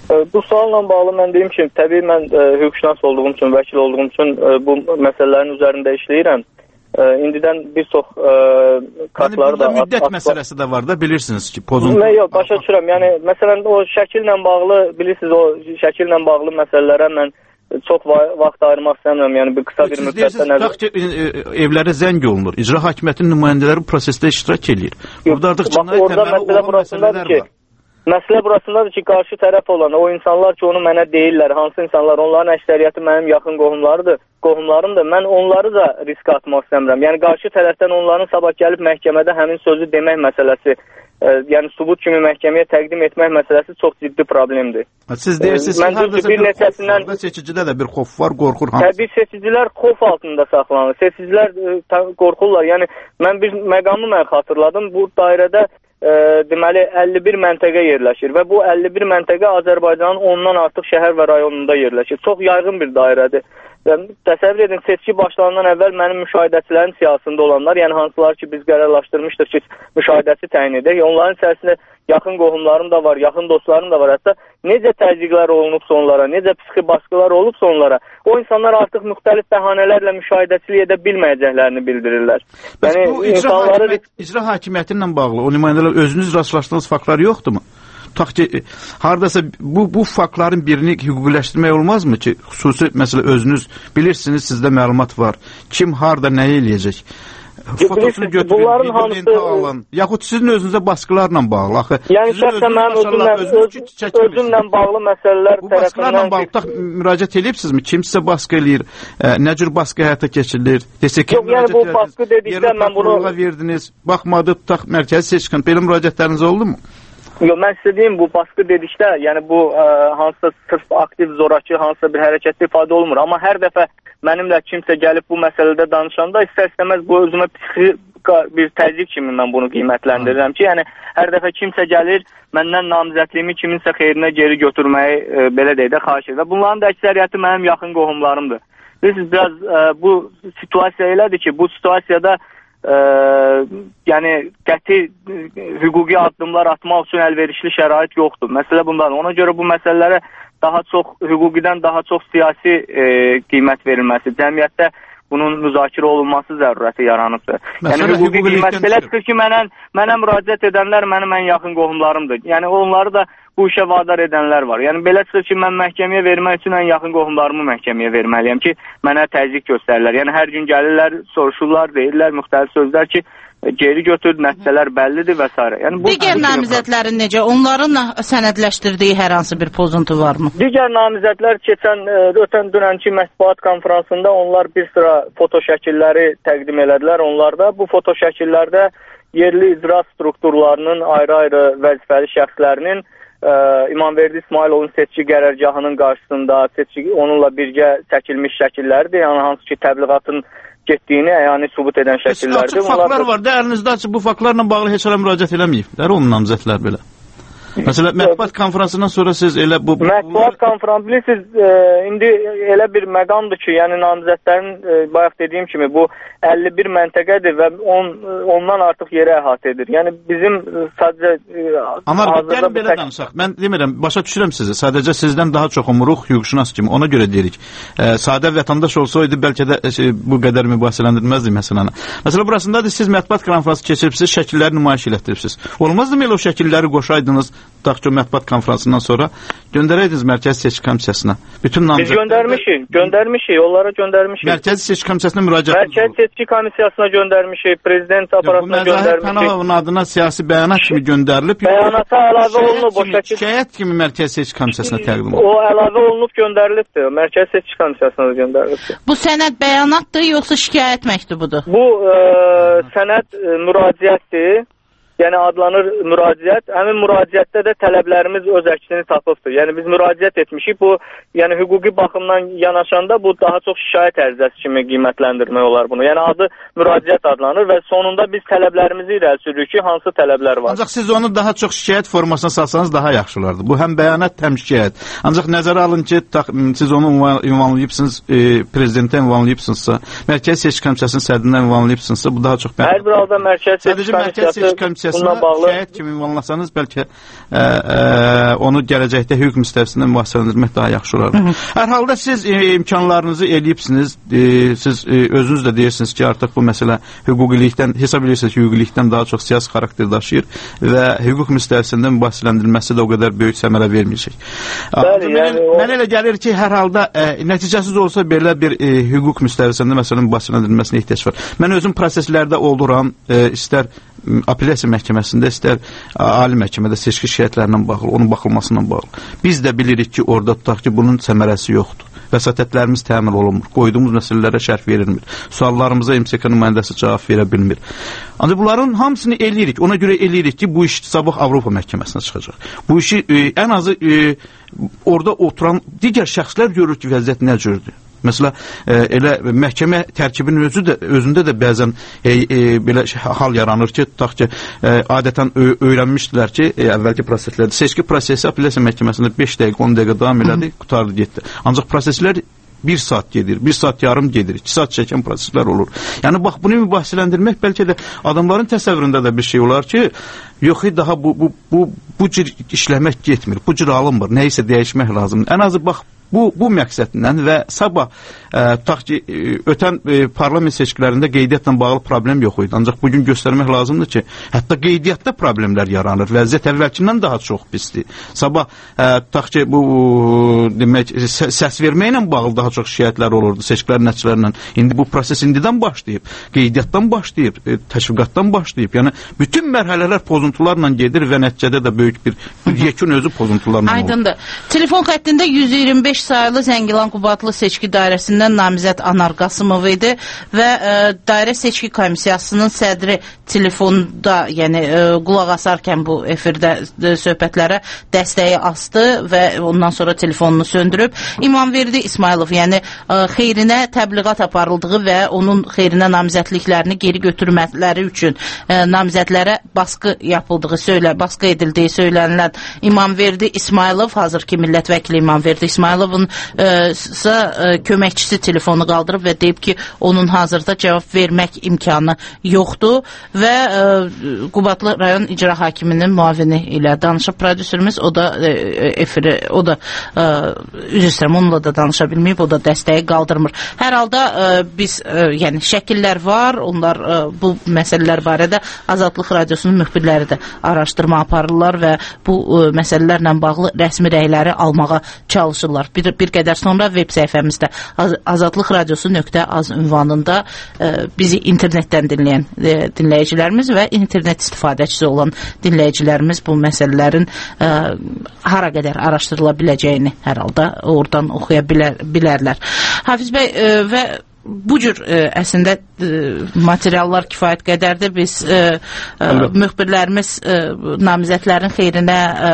Speaker 21: Bu sualla bağlı mən deyim ki, təbii mən e, hüquqşünas olduğum üçün, vəkil olduğum üçün e, bu məsələlərin üzərində işləyirəm. E, indidən bir çox e, kartları
Speaker 11: yəni,
Speaker 21: da...
Speaker 11: müddət at, məsələsi də var da, bilirsiniz ki, pozuntu...
Speaker 21: Yox, başa düşürəm. Yəni, məsələn, o şəkillə bağlı, bilirsiniz, o şəkillə bağlı məsələlərə mən çox va vaxt ayırmaq istəmirəm. Yəni, bir qısa bir müddətdə...
Speaker 11: Bax ki, evlərə zəng olunur. İcra hakimiyyətinin nümayəndələri bu prosesdə iştirak edir. Burada artıq cinayət təməli olan məsələlər var.
Speaker 21: Məsələ burasındadır ki, qarşı tərəf olan o insanlar ki, onu mənə deyirlər, hansı insanlar, onların əksəriyyəti mənim yaxın qohumlarıdır, qohumlarımdır. Mən onları da risk atmaq istəmirəm. Yəni, qarşı tərəfdən onların sabah gəlib məhkəmədə həmin sözü demək məsələsi, e, yəni subut kimi məhkəməyə təqdim etmək məsələsi çox ciddi problemdir.
Speaker 11: Siz deyirsiniz ki, haradasa bir neçəsindən... xof var, seçicidə də bir xof var, qorxur hamısı.
Speaker 21: Təbii seçicilər xof altında saxlanır, seçicilər e, qorxurlar. Yəni, mən bir məqamı mən xatırladım, bu dairədə E, deməli əlli bir məntəqə yerləşir və bu əlli bir məntəqə Azərbaycanın ondan artıq şəhər və rayonunda yerləşir. Çox yaygın bir dairədir. Və təsəvvür edin, seçki başlanandan əvvəl mənim müşahidəçilərin siyasında olanlar, yəni hansılar ki biz qərarlaşdırmışdır ki, müşahidəçi təyin edək. Onların içərisində yaxın qohumlarım da var, yaxın dostlarım da var. Hətta necə təzyiqlər olunubsa onlara, necə psixi baskılar olubsa onlara, o insanlar artıq müxtəlif bəhanələrlə müşahidəçilik edə bilməyəcəklərini bildirirlər.
Speaker 11: Bəs yəni, bu icra, insanları... hakimiyyət, icra hakimiyyəti ilə bağlı o nümayəndələr özünüz rastlaşdığınız faktlar yoxdurmu? Tutaq ki, haradasa bu, bu faktların birini hüquqiləşdirmək olmazmı ki, xüsusi məsələ özünüz bilirsiniz, sizdə məlumat var. Kim, harada, nə eləyəcək? Fotosunu götürün,
Speaker 21: bunların hamısı
Speaker 11: alın. Yaxud sizin özünüzə baskılarla bağlı. Axı,
Speaker 21: yəni şəxsən mənim özümlə, öz, özümlə bağlı məsələlər
Speaker 11: bu baskılarla bağlı tutaq, müraciət edibsizmi? Kim sizə baskı eləyir? E, nə cür baskı həyata keçirilir? Desək ki,
Speaker 21: yox, yəni bu baskı dedikdə mən bunu...
Speaker 11: verdiniz, baxmadı, tutaq, mərkəzi seçkin. Belə müraciətləriniz oldu mu?
Speaker 21: Yox, mən istədiyim bu baskı dedikdə, yəni bu ə, hansısa sırf aktiv, zorakı, hansısa bir hərəkətli ifadə olmur. Amma hər dəfə mənimlə kimsə gəlib bu məsələdə danışanda istər-istəməz bu özümə psixi bir təzyiq kimi mən bunu qiymətləndirirəm ki, yəni hər dəfə kimsə gəlir, məndən namizədliyimi kiminsə xeyrinə geri götürməyi e, belə deyək də xahiş edir. Bunların da əksəriyyəti mənim yaxın qohumlarımdır. Bilirsiniz, biraz e, bu situasiya elədir ki, bu situasiyada e, yəni qəti hüquqi addımlar atmaq üçün əlverişli şərait yoxdur. Məsələ bundan. Ona görə bu məsələlərə daha çox hüquqidən daha çox siyasi e, qiymət verilməsi, cəmiyyətdə bunun müzakirə olunması zərurəti yaranıbdır. Yəni hüquqi qiymət belə çıxır ki, mənə, mənə müraciət edənlər mənim ən yaxın qohumlarımdır. Yəni onları da bu işə vadar edənlər var. Yəni belə çıxır ki, mən məhkəməyə vermək üçün ən yaxın qohumlarımı məhkəməyə verməliyəm ki, mənə təzyiq göstərirlər. Yəni hər gün gəlirlər, soruşurlar, deyirlər müxtəlif sözlər ki, geri götür, nəticələr bəllidir və s. Yəni,
Speaker 1: digər namizədlərin necə? Onların sənədləşdirdiyi hər hansı bir pozuntu varmı?
Speaker 21: Digər namizədlər keçən, ötən dünənki mətbuat konferansında onlar bir sıra foto şəkilləri təqdim elədilər. Onlarda bu foto şəkillərdə yerli icra strukturlarının ayrı-ayrı vəzifəli şəxslərinin ə, İmamverdi İsmailovun seçki qərargahının qarşısında seçki, onunla birgə çəkilmiş şəkillərdir. Yəni hansı ki təbliğatın getdiyini yəni sübut edən şəkillərdir.
Speaker 11: Açıq faktlar var da, əlinizdə açıq bu faktlarla bağlı heç hələ müraciət eləməyiblər, o namizədlər belə. Məsələn, mətbuat konferansından sonra siz elə bu...
Speaker 21: Mətbuat konferansı, bilirsiniz, e, indi elə bir məqamdır ki, yəni namizədlərin, e, bayaq dediyim kimi, bu əlli bir məntəqədir və on, ondan artıq yerə əhatə edir. Yəni bizim sadəcə... E,
Speaker 11: Amma gəlin belə tək... danışaq. Mən demirəm, başa düşürəm sizi. Sadəcə sizdən daha çox umuruq hüquqşünas kimi. Ona görə deyirik. E, sadə vətəndaş olsaydı, bəlkə də e, bu qədər mübahisələndirməzdik məsələni. Məsələ burasındadır, siz mətbuat konferansı keçiribsiniz, şəkilləri nümayiş elətdiribsiniz. Olmazdı mı elə o şəkilləri qoşaydınız? Tutaq ki, mətbuat konferansından sonra göndərəydiniz Mərkəzi Seçki Komissiyasına. Bütün namizədlər...
Speaker 21: Biz göndərmişik, göndərmişik, onlara göndərmişik.
Speaker 11: Mərkəzi Seçki Komissiyasına müraciət edin.
Speaker 21: Mərkəzi Seçki Komissiyasına göndərmişik, prezident aparatına göndərmişik.
Speaker 11: Bu Məzahir Pənahövün adına siyasi bəyanat kimi göndərilib.
Speaker 21: Bəyanata əlavə olunub o şəkil.
Speaker 11: Şikayət kimi Mərkəzi Seçki Komissiyasına təqdim olunub.
Speaker 21: O əlavə olunub göndərilibdir, Mərkəzi Seçki Komissiyasına göndərilibdir.
Speaker 1: Bu sənəd bəyanatdır, yoxsa şikayət məktubudur?
Speaker 21: Bu e, sənəd e, müraciətdir. Yəni adlanır müraciət. Həmin müraciətdə də tələblərimiz öz əksini tapıbdır. Yəni biz müraciət etmişik. Bu, yəni hüquqi baxımdan yanaşanda bu daha çox şikayət ərizəsi kimi qiymətləndirmək olar bunu. Yəni adı müraciət adlanır və sonunda biz tələblərimizi irəli sürürük ki, hansı tələblər var.
Speaker 11: Ancaq siz onu daha çox şikayət formasına salsanız daha yaxşılardı. Bu həm bəyanat, həm şikayət. Ancaq nəzərə alın ki, siz onu ünvanlayıbsınız, e, prezidentə ünvanlayıbsınızsa, Mərkəzi Seçki Komissiyasının sədrindən ünvanlayıbsınızsa, bu daha çox
Speaker 21: bəyanat. Hər bir halda Mərkəzi Seçki Komissiyası bununla bağlı
Speaker 11: şəhid kimi ünvanlasanız bəlkə ə, ə, onu gələcəkdə hüquq müstəvisində mübahisələndirmək daha yaxşı olar. Hər halda siz e, imkanlarınızı eləyibsiniz. E, siz e, özünüz də deyirsiniz ki, artıq bu məsələ hüquqilikdən, hesab edirsiniz ki, hüquqilikdən daha çox siyasi xarakter daşıyır və hüquq müstəvisində mübahisələndirilməsi də o qədər böyük səmərə verməyəcək.
Speaker 21: Bəli, yəni, o...
Speaker 11: Mənə elə gəlir ki, hər halda e, nəticəsiz olsa belə bir e, hüquq müstəvisində məsələn mübahisələndirilməsinə ehtiyac var. Mən özüm proseslərdə oluram, e, istər apellyasiya məhkəməsində, istər ali məhkəmədə seçki şikayətlərindən bağlı, onun baxılmasından bağlı. Biz də bilirik ki, orada tutaq ki, bunun səmərəsi yoxdur. Vəsatətlərimiz təmin olunmur. Qoyduğumuz məsələlərə şərh verilmir. Suallarımıza M S K nümayəndəsi cavab verə bilmir. Ancaq bunların hamısını eləyirik. Ona görə eləyirik ki, bu iş sabah Avropa məhkəməsinə çıxacaq. Bu işi e, ən azı e, orada oturan digər şəxslər görür ki, vəziyyət nə cürdür. Məsələn, e, elə məhkəmə tərkibinin özü də, özündə də bəzən e, e, belə hal yaranır ki, tutaq ki, e, adətən öyrənmişdilər ki, e, əvvəlki proseslərdə seçki prosesi apellyasiya məhkəməsində beş dəqiqə, on dəqiqə davam elədi, qutardı, getdi. Ancaq proseslər bir saat gedir, bir saat yarım gedir, iki saat çəkən proseslər olur. Yəni, bax, bunu mübahisələndirmək bəlkə də adamların təsəvvüründə də bir şey olar ki, yox, daha bu, bu, bu, bu cür işləmək getmir, bu cür alınmır, nəyisə dəyişmək lazımdır. Ən azı, bax, Bu, bu məqsədlə və sabah e, tutaq ki, e, ötən e, parlament seçkilərində qeydiyyatla bağlı problem yox idi. Ancaq bugün göstərmək lazımdır ki, hətta qeydiyyatda problemlər yaranır. Vəziyyət əvvəlkindən daha çox pisdir. Sabah e, tutaq ki, bu demək, səs verməklə bağlı daha çox şikayətlər olurdu seçkilər nəticələrlə. İndi bu proses indidən başlayıb, qeydiyyatdan başlayıb, e, təşviqatdan başlayıb. Yəni, bütün mərhələlər pozuntularla gedir və nəticədə də böyük bir, bir yekun özü pozuntularla olur.
Speaker 1: Aydındır. Telefon xəttində yüz iyirmi beş sayılı Zəngilan Qubadlı seçki dairəsindən namizəd Anar Qasımov idi və e, dairə seçki komissiyasının sədri telefonda, yəni e, qulaq asarkən bu efirdə e, söhbətlərə dəstəyi asdı və ondan sonra telefonunu söndürüb. İmamverdi İsmailov, yəni e, xeyrinə təbliğat aparıldığı və onun xeyrinə namizədliklərini geri götürmələri üçün e, namizədlərə baskı yapıldığı söylə, baskı edildiyi söylənilən İmamverdi İsmailov, hazır ki millət vəkili İmamverdi İsmailov sə köməkçisi telefonu qaldırıb və deyib ki, onun hazırda cavab vermək imkanı yoxdur və ə, Qubadlı rayon icra hakiminin müavini ilə danışıb prodüserimiz, o da ə, efiri, o da ə, üzr istəyirəm, onunla da danışa bilməyib, o da dəstəyi qaldırmır. Hər halda ə, biz, ə, yəni şəkillər var, onlar ə, bu məsələlər barədə Azadlıq Radiosunun müxbirləri də araşdırma aparırlar və bu ə, məsələlərlə bağlı rəsmi rəyləri almağa çalışırlar. Bir, bir qədər sonra web səhifəmizdə azadlıq radiosu nöqtə az ünvanında e, bizi internetdən dinləyən e, dinləyicilərimiz və internet istifadəçisi olan dinləyicilərimiz bu məsələlərin e, hara qədər araşdırıla biləcəyini hər halda oradan oxuya bilər, bilərlər. Hafiz bəy, e, və bu cür e, əslində e, materiallar kifayət qədərdir. Biz e, e, müxbirlərimiz e, namizədlərin xeyrinə e,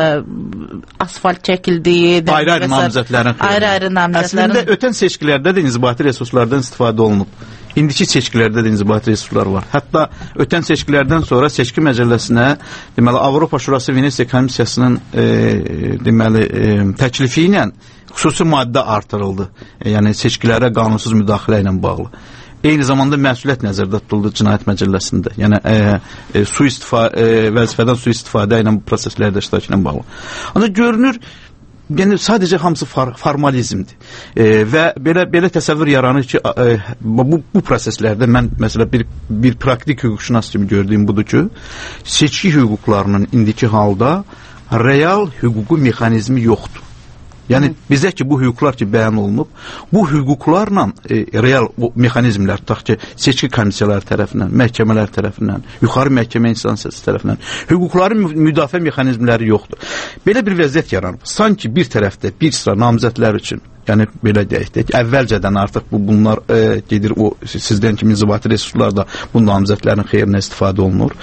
Speaker 1: asfalt çəkildiyi,
Speaker 11: ayrı-ayrı namizədlərin xeyrinə.
Speaker 1: Ayrı-ayrı namizədlərin.
Speaker 11: Əslində ötən seçkilərdə də inzibati resurslardan istifadə olunub. İndiki seçkilərdə də inzibati resurslar var. Hətta ötən seçkilərdən sonra seçki məcəlləsinə, deməli, Avropa Şurası Venesiya Komissiyasının e, deməli, e, təklifi ilə xüsusi maddə artırıldı. E, yəni seçkilərə qanunsuz müdaxilə ilə bağlı. Eyni zamanda məsuliyyət nəzərdə tutuldu cinayət məcəlləsində. Yəni e, e, su istifadə, e, vəzifədən su istifadə ilə bu proseslərdə iştirak ilə bağlı. Ancaq görünür, yəni sadəcə hamısı far, formalizmdir. E, və belə belə təsəvvür yaranır ki, e, bu bu proseslərdə mən məsələn bir bir praktik hüquqşünas kimi gördüyüm budur ki, seçki hüquqlarının indiki halda real hüquqi mexanizmi yoxdur. Yəni bizə ki bu hüquqlar ki bəyan olunub, bu hüquqlarla e, real o mexanizmlər tutaq ki, seçki komissiyaları tərəfindən, məhkəmələr tərəfindən, yuxarı məhkəmə instansiyası tərəfindən hüquqların müdafiə mexanizmləri yoxdur. Belə bir vəziyyət yaranıb. Sanki bir tərəfdə bir sıra namizədlər üçün, yəni belə deyək də, əvvəlcədən artıq bu bunlar e, gedir o sizdən kimi inzibati resurslar da bu namizədlərin xeyrinə istifadə olunur.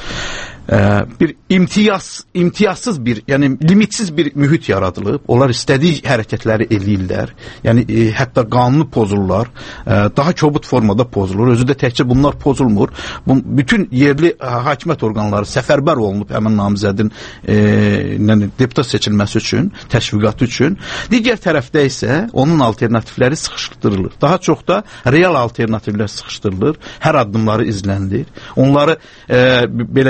Speaker 11: Bir imtiyaz, imtiyazsız bir, yəni limitsiz bir mühit yaradılıb. Onlar istədiyi hərəkətləri eləyirlər. Yəni e, hətta qanunu pozurlar. E, daha kobud formada pozulur. Özü də təkcə bunlar pozulmur. Bu, bütün yerli e, hakimiyyət orqanları səfərbər olunub həmin namizədin e, yəni, deputat seçilməsi üçün, təşviqatı üçün. Digər tərəfdə isə onun alternativləri sıxışdırılır. Daha çox da real alternativlər sıxışdırılır. Hər addımları izlənilir. Onları e, belə deyək də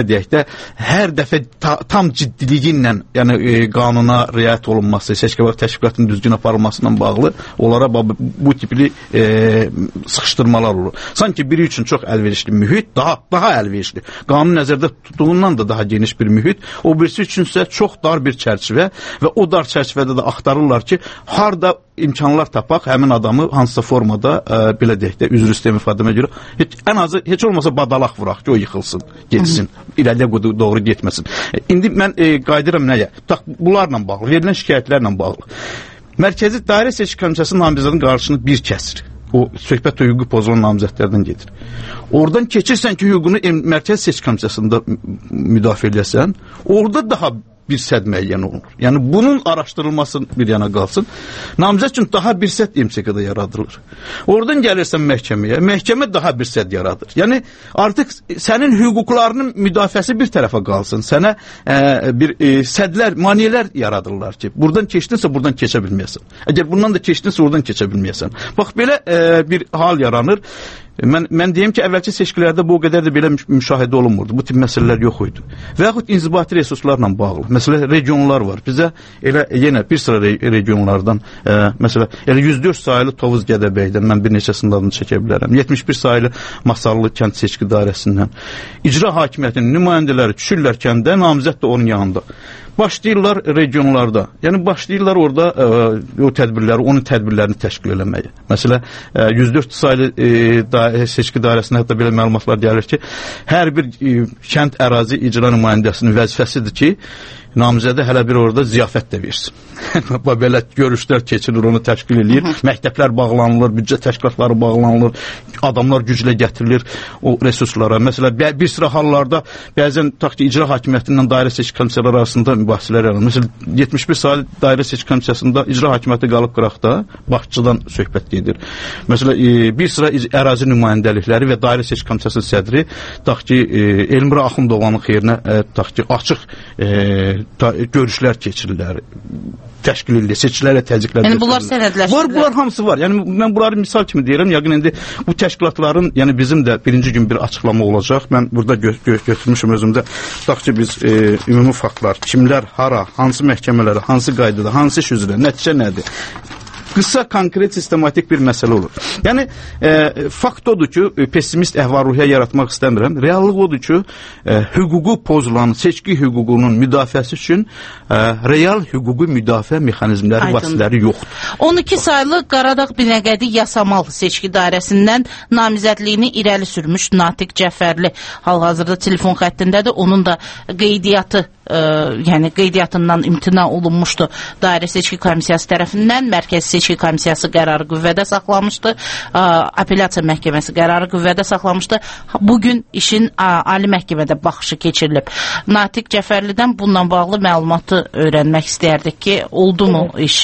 Speaker 11: hər dəfə ta, tam ciddiliyi ilə yəni e, qanuna riayət olunması, seçki təşkilatının düzgün aparılmasından bağlı onlara bu, bu tipli e, sıxışdırmalar olur. Sanki biri üçün çox əlverişli mühit, daha daha əlverişli. Qanun nəzərdə tutduğundan da daha geniş bir mühit, o birisi üçünsə çox dar bir çərçivə və o dar çərçivədə də axtarırlar ki, harda imkanlar tapaq həmin adamı hansısa formada e, belə deyək də üzr istəyirəm ifadəmə görə heç, ən azı heç olmasa badalaq vuraq ki, o yıxılsın, getsin, irəliyə doğru getməsin. E, indi mən e, qayıdıram nəyə? Tax, bunlarla bağlı, verilən şikayətlərlə bağlı. Mərkəzi Dairə Seçki Komissiyasının namizədinin qarşısını bir kəsir. O söhbət hüququ pozulan namizədlərdən gedir. Oradan keçirsən ki, hüququnu Mərkəzi Seçki Komissiyasında müdafiə edəsən, orada daha bir səd müəyyən olunur. Yəni bunun araşdırılması bir yana qalsın. Namizəd üçün daha bir səd M S K-da yaradılır. Oradan gəlirsən məhkəməyə, məhkəmə daha bir səd yaradır. Yəni artıq sənin hüquqlarının müdafiəsi bir tərəfə qalsın. Sənə e, bir e, sədlər, maneələr yaradırlar ki, buradan keçdinsə buradan keçə bilməyəsən. Əgər bundan da keçdinsə oradan keçə bilməyəsən. Bax belə e, bir hal yaranır. Mən, mən deyim ki, əvvəlki seçkilərdə bu o qədər də belə müşahidə olunmurdu. Bu tip məsələlər yox idi. Və yaxud inzibati resurslarla bağlı. Məsələn, regionlar var. Bizə elə yenə bir sıra re regionlardan, e, məsələn, elə yüz dörd sayılı Tovuz Gədəbəydən mən bir neçəsinin adını çəkə bilərəm. yetmiş bir sayılı Masarlı kənd seçki dairəsindən. İcra hakimiyyətinin nümayəndələri düşürlər kəndə, namizəd də onun yanında. Başlayırlar regionlarda. Yəni başlayırlar orada e, o tədbirləri, onun tədbirlərini təşkil eləməyə. Məsələn, e, yüz dörd sayılı e, da, seçki dairəsində hətta belə məlumatlar gəlir ki, hər bir e, kənd ərazi icra nümayəndəsinin vəzifəsidir ki, namizədə hələ bir orada ziyafət də versin. Belə görüşlər keçirir, onu təşkil edir. Məktəblər bağlanılır, büdcə təşkilatları bağlanılır, adamlar güclə gətirilir o resurslara. Məsələn, bir sıra hallarda bəzən tutaq ki, icra hakimiyyətindən dairə seçki komissiyyaları arasında mübahisələr yaranır. Məsələn, yetmiş bir saylı dairə seçki komissiyasında icra hakimiyyəti qalıb qıraqda, başçıdan söhbət gedir. Məsələn, bir sıra ərazi nümayəndəlikləri və dairə seçki komissiyasının sədri tutaq ki, Elmira Axundovanın xeyrinə tutaq ki, açıq e, görüşlər keçirirlər, təşkil edilir, seçkilərlə təzyiqlər.
Speaker 1: Yəni bunlar sənədləşdirilir.
Speaker 11: Var, bunlar hamısı var. Yəni mən bunları misal kimi deyirəm. Yəqin indi bu təşkilatların, yəni bizim də birinci gün bir açıqlama olacaq. Mən burada gö gö götürmüşəm özümdə. Tutaq ki, biz e, ümumi faktlar, kimlər, hara, hansı məhkəmələrə, hansı qaydada, hansı iş üzrə, nəticə nədir? Qısa, konkret, sistematik bir məsələ olur. Yəni, e, fakt odur ki, pessimist əhval-ruhiyyə yaratmaq istəmirəm. Reallıq odur ki, e, hüququ pozulan, seçki hüququnun müdafiəsi üçün e, real hüquqi müdafiə mexanizmləri, vasitələri yoxdur.
Speaker 1: on iki saylı Qaradağ Binəqədi Yasamal seçki dairəsindən namizədliyini irəli sürmüş Natiq Cəfərli hal-hazırda telefon xəttindədir. Onun da qeydiyyatı Ə, yəni qeydiyyatından imtina olunmuşdu dairə seçki komissiyası tərəfindən. Mərkəzi seçki komissiyası qərarı qüvvədə saxlamışdı. Ə, apellyasiya məhkəməsi qərarı qüvvədə saxlamışdı. Bugün işin ə, ali məhkəmədə baxışı keçirilib. Natiq Cəfərlidən bununla bağlı məlumatı öyrənmək istəyərdik ki, oldu mu iş?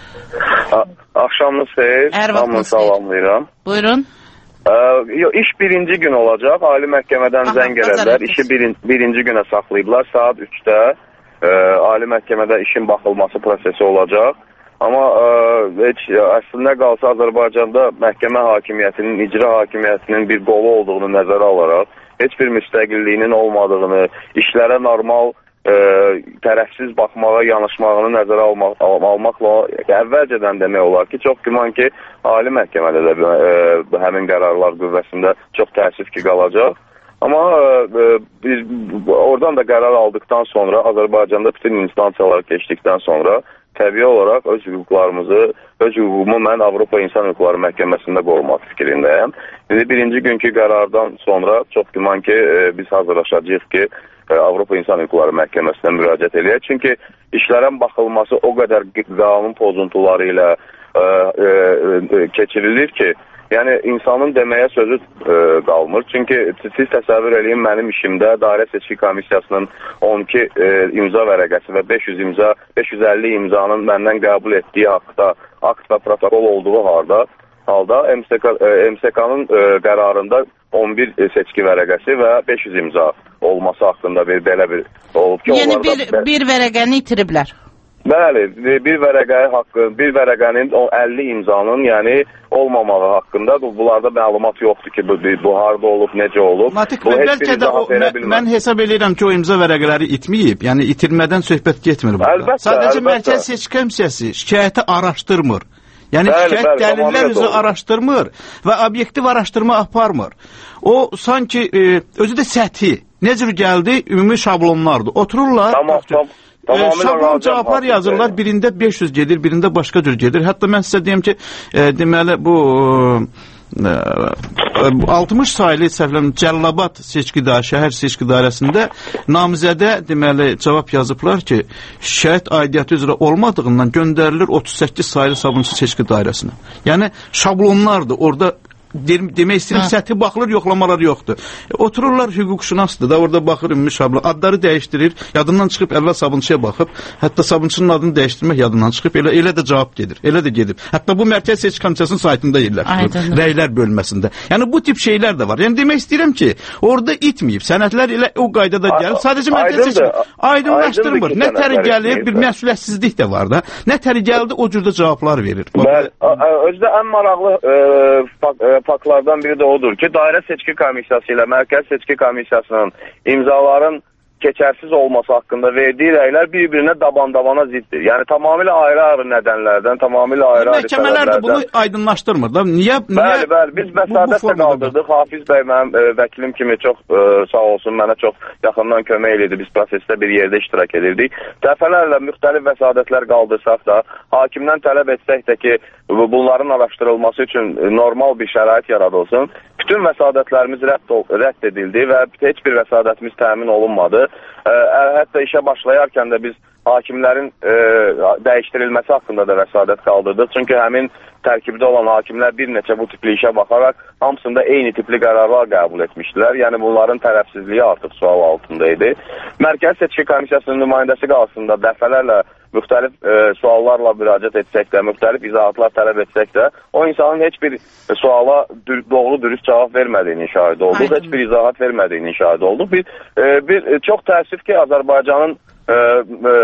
Speaker 2: Axşamınız xeyir. Hamını salamlayıram.
Speaker 1: Buyurun.
Speaker 2: Ee, yo, iş birinci gün olacaq. Ali məhkəmədən zəng gələnlər işi birin, birinci günə saxlayıblar. Saat üçdə e, Ali məhkəmədə işin baxılması prosesi olacaq. Amma e, heç əslində qalsa Azərbaycanda məhkəmə hakimiyyətinin, icra hakimiyyətinin bir qolu olduğunu nəzərə alaraq, heç bir müstəqilliyinin olmadığını, işlərə normal e, tərəfsiz baxmağa, yanaşmağını nəzərə almaq, al almaqla əvvəlcədən demək olar ki, çox güman ki, Ali məhkəmədə də e, həmin qərarlar qüvvəsində çox təəssüf ki, qalacaq. Amma e, biz oradan da qərar aldıqdan sonra, Azərbaycanda bütün instansiyalar keçdikdən sonra təbii olaraq öz hüquqlarımızı, öz hüququmu mən Avropa İnsan Hüquqları Məhkəməsində qorumaq fikrindəyəm. Bizi birinci günkü qərardan sonra çox güman ki, e, biz hazırlaşacağıq ki, Avropa İnsan Hüquqları Məhkəməsinə müraciət eləyək. Çünki işlərin baxılması o qədər qanun pozuntuları ilə e, e, e, keçirilir ki, yəni insanın deməyə sözü e, qalmır. Çünki siz təsəvvür eləyin, mənim işimdə Dairə Seçki Komissiyasının on iki e, imza vərəqəsi və beş yüz imza, beş yüz əlli imzanın məndən qəbul etdiyi haqda akt və protokol olduğu harda, halda M S K-nın e, qərarında on bir seçki vərəqəsi və beş yüz imza olması haqqında bir belə bir olub ki,
Speaker 1: yəni bir, bir vərəqəni itiriblər.
Speaker 2: Bəli, bir vərəqəyə haqqı, bir vərəqənin o əlli imzanın, yəni olmamağı haqqında bunlarda məlumat yoxdur ki, bu, bu harda olub, necə olub.
Speaker 11: Natiq bəy, bəlkə də o, mən, mən hesab edirəm ki, o imza vərəqələri itməyib, yəni itirmədən söhbət getmir burada.
Speaker 2: Əlbəttə,
Speaker 11: Sadəcə
Speaker 2: əlbəttə.
Speaker 11: Mərkəzi Seçki Komissiyası şikayəti araşdırmır. Yəni
Speaker 2: bəli,
Speaker 11: şikayət
Speaker 2: bəli,
Speaker 11: dəlillər üzrə araşdırmır və obyektiv araşdırma aparmır. O sanki e, özü də səthi, necə gəldi, ümumi şablonlardır. Otururlar,
Speaker 2: tamam, tamam.
Speaker 11: E, şablon cavablar yazırlar, birində beş yüz gedir, birində başqa cür gedir. Hətta mən sizə deyim ki, e, deməli bu e, altmış saylı səhvləm Cəllabad seçki dairə, şəhər seçki dairəsində namizədə deməli cavab yazıblar ki, şikayət aidiyyəti üzrə olmadığından göndərilir otuz səkkiz saylı Sabunçu seçki dairəsinə. Yəni şablonlardır. Orada demək istəyirəm, səthi baxılır, yoxlamalar yoxdur. E, otururlar hüquqşünasdır da, orada baxır ümumi şablon, adları dəyişdirir, yadından çıxıb əvvəl Sabunçuya baxıb, hətta Sabunçunun adını dəyişdirmək yadından çıxıb, elə, elə də cavab gedir, elə də gedir. Hətta bu Mərkəzi Seçki Komissiyasının saytında yerləşdirir, rəylər bölməsində. Yəni bu tip şeylər də var. Yəni demək istəyirəm ki, orada itməyib, sənədlər elə o qaydada gəlib, sadəcə Mərkəzi Seçki aydınlaşdırmır. Nə təri gəlir, bir məsuliyyətsizlik də var da, nə təri gəldi, o cürdə cavablar verir.
Speaker 2: Özdə ən maraqlı e, faktlardan biri də odur ki, Dairə Seçki Komissiyası ilə Mərkəzi Seçki Komissiyasının imzaların keçərsiz olması haqqında verdiyi rəylər bir-birinə daban-dabana ziddir. Yəni tamamilə ayrı-ayrı nədənlərdən, tamamilə ayrı-ayrı
Speaker 11: məhkəmələr də bunu aydınlaşdırmır da. Niyə?
Speaker 2: Bəli, bəli. Biz vəsatət də qaldırdıq. Hafiz bəy mənim e, vəkilim kimi çox e, sağ olsun, mənə çox yaxından kömək edirdi. Biz prosesdə bir yerdə iştirak edirdik. Dəfələrlə müxtəlif vəsadətlər qaldırsaq da, hakimdən tələb etsək də ki, bunların araşdırılması üçün normal bir şərait yaradılsın. Bütün vəsadətlərimiz rədd, rədd edildi və heç bir vəsadətimiz təmin olunmadı. Ə, hətta işə başlayarkən də biz hakimlərin ə, dəyişdirilməsi haqqında da vəsadət qaldırdıq. Çünki həmin tərkibdə olan hakimlər bir neçə bu tipli işə baxaraq hamısında eyni tipli qərarlar qəbul etmişdilər. Yəni bunların tərəfsizliyi artıq sual altında idi. Mərkəzi Seçki Komissiyasının nümayəndəsi qarşısında dəfələrlə müxtəlif e, suallarla müraciət etsək də, müxtəlif izahatlar tələb etsək də, o insanın heç bir suala dür doğru dürüst cavab vermədiyini şahid olduq, heç bir izahat vermədiyini şahid olduq. Bir, e, bir e, çox təəssüf ki, Azərbaycanın e, e,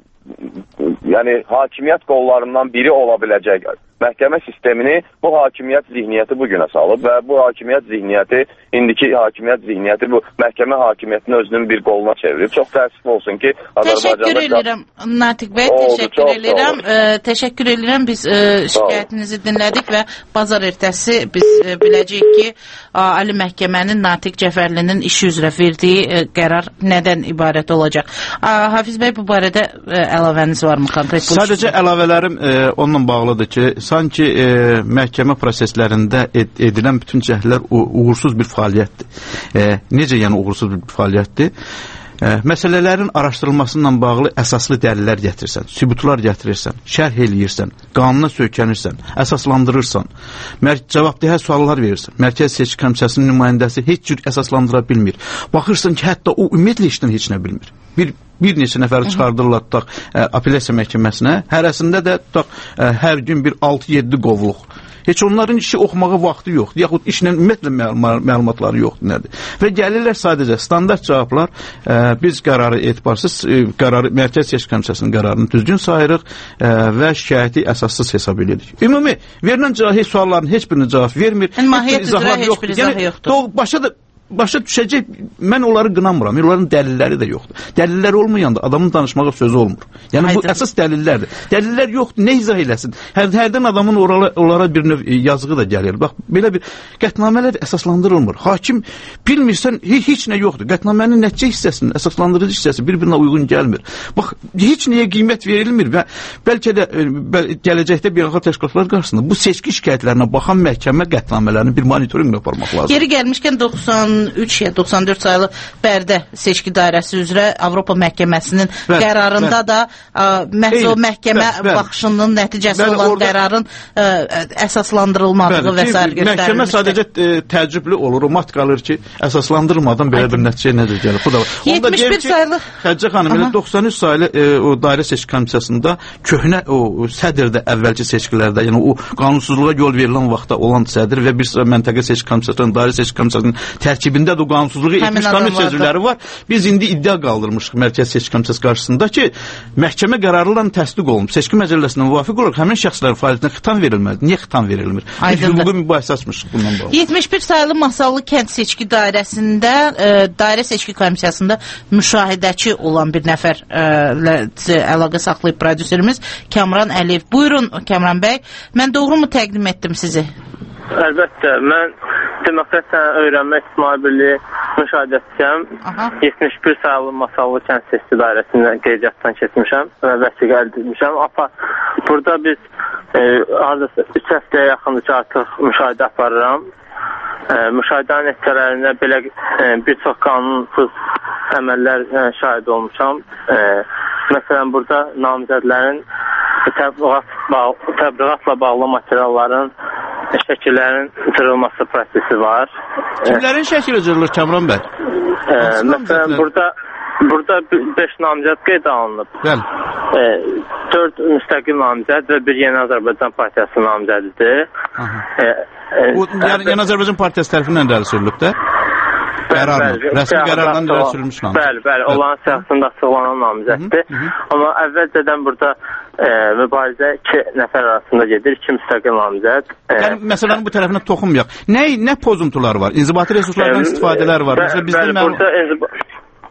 Speaker 2: yəni hakimiyyət qollarından biri ola biləcək məhkəmə sistemini bu hakimiyyət zihniyyəti bugünə salıb və bu hakimiyyət zihniyyəti, indiki hakimiyyət zihniyyəti bu məhkəmə hakimiyyətini özünün bir qoluna çevirib. Çox təəssüf olsun ki, Azərbaycanda...
Speaker 1: Təşəkkür edirəm, Natiq bəy, təşəkkür edirəm. E, təşəkkür edirəm, biz e, şikayətinizi dinlədik və bazar ertəsi biz e, biləcəyik ki, Ali Məhkəmənin Natiq Cəfərlinin işi üzrə verdiyi e, qərar nədən ibarət olacaq. A, Hafiz bəy, bu barədə e, əlavəniz varmı konkret?
Speaker 11: Sadəcə əlavələrim e, onunla bağlıdır ki, sanki e, məhkəmə proseslərində ed edilən bütün cəhdlər uğursuz bir fəaliyyətdir. E, necə yəni uğursuz bir fəaliyyətdir? E, məsələlərin araşdırılmasıyla bağlı əsaslı dəlillər gətirirsən, sübutlar gətirirsən, şərh eləyirsən, qanuna söykənirsən, əsaslandırırsan, cavabdehə suallar verirsən. Mərkəzi Seçki Komissiyasının nümayəndəsi heç cür əsaslandıra bilmir. Baxırsan ki, hətta o ümumiyyətlə işdən heç nə bilmir. Bir bir neçə nəfəri çıxardırlar tutaq ə, apellyasiya məhkəməsinə. Hərəsində də tutaq ə, hər gün bir altı yeddi qovluq. Heç onların işi oxumağa vaxtı yoxdur, yaxud işlə ümumiyyətlə məlumatları yoxdur nədir. Və gəlirlər sadəcə standart cavablar, ə, biz qərarı etibarsız, ə, qərarı Mərkəzi Seçki Komissiyasının qərarını düzgün sayırıq ə, və şikayəti əsassız hesab edirik. Ümumi verilən cahil sualların heç birinin cavab vermir.
Speaker 1: Mahiyyət üzrə heç bir izah yoxdur.
Speaker 11: Yəni, başa da Başa düşəcək, mən onları qınamıram, onların dəlilləri də yoxdur. Dəlillər olmayanda adamın danışmağa sözü olmur. Yəni Aydın. Bu əsas dəlillərdir. Dəlillər yoxdur, nə izah eləsin? Hər, hərdən adamın orala, onlara bir növ yazığı da gəlir. Bax, belə bir qətnamələr əsaslandırılmır. Hakim bilmirsən, heç, heç nə yoxdur. Qətnamənin nəticə hissəsinin, əsaslandırıcı hissəsi bir-birinə uyğun gəlmir. Bax, heç nəyə qiymət verilmir və bəlkə də bəl, gələcəkdə beynəlxalq təşkilatlar qarşısında bu seçki şikayətlərinə baxan məhkəmə qətnamələrini bir monitorinq aparmaq lazım.
Speaker 1: Geri gəlmişkən doxsan üç ya doxsan dörd sayılı Bərdə seçki dairəsi üzrə Avropa məhkəməsinin bəl, qərarında bəl. da ə, məhz o məhkəmə bəl, bəl. baxışının nəticəsi bəl, olan orada, qərarın ə, əsaslandırılmadığı bəl, və s. göstərilmişdir.
Speaker 11: Məhkəmə sadəcə ə, təəccüblü olur, o mat qalır ki, əsaslandırılmadan belə bir nəticə nədir gəlir. Bu da var.
Speaker 1: yetmiş bir sayılı
Speaker 11: Xədicə xanım, elə doxsan üç sayılı ə, o dairə seçki komissiyasında köhnə o sədrdə əvvəlki seçkilərdə, yəni o qanunsuzluğa yol verilən vaxtda olan sədr və bir məntəqə seçki komissiyasının, dairə seçki komissiyasının tərkib tərkibində də qanunsuzluğu etmiş komissiya üzvləri var. Biz indi iddia qaldırmışıq Mərkəzi Seçki Komissiyası qarşısında ki, məhkəmə qərarlarla təsdiq olunub. Seçki məcəlləsinə müvafiq olaraq həmin şəxslərin fəaliyyətinə xitam verilməlidir. Niyə xitam verilmir? Biz hüquqi mübahisə açmışıq bundan bağlı.
Speaker 1: yetmiş bir sayılı Masallı kənd seçki dairəsində, e, dairə seçki komissiyasında müşahidəçi olan bir nəfərlə e, əlaqə saxlayıb prodüserimiz Kamran Əliyev. Buyurun Kamran bəy, mən doğru mu təqdim etdim sizi?
Speaker 21: Əlbəttə, mən Demokrat Sənəd Öyrənmə İctimai Birliyi müşahidəçisiyəm. yetmiş bir sayılı Masallı kənd seçki dairəsindən qeydiyyatdan keçmişəm və vəsiqə əldə etmişəm. Apa, burada biz e, hardasa üç həftəyə yaxındır ki, artıq müşahidə aparıram. E, müşahidənin nəticələrində belə e, bir çox qanunsuz əməllər e, şahid olmuşam. E, məsələn, burada namizədlərin təbliğat, bağ, təbliğatla bağlı materialların şəkillərin cırılması prosesi var.
Speaker 11: Kimlərin şəkili cırılır Kamran bəy?
Speaker 21: E, məsələn, burada burada beş namizəd qeyd alınıb.
Speaker 11: Bəli.
Speaker 21: E, dörd müstəqil namizəd və bir Yeni Azərbaycan Partiyası namizədidir. E, e,
Speaker 11: Bu, yəni Yeni Azərbaycan Partiyası tərəfindən irəli sürülüb də? Qərarla, rəsmi qərardan irəli sürülmüş namizəd.
Speaker 21: Bəli, bəli, olan siyasında açıqlanan namizəddir. Amma əvvəlcədən burada e, mübarizə iki nəfər arasında gedir, iki müstəqil namizəd. E,
Speaker 11: yəni, məsələnin bu tərəfinə toxunmayaq. Nə, nə pozuntular var? İnzibati resurslardan istifadələr var.
Speaker 21: Bəli, bəli, burada inzibati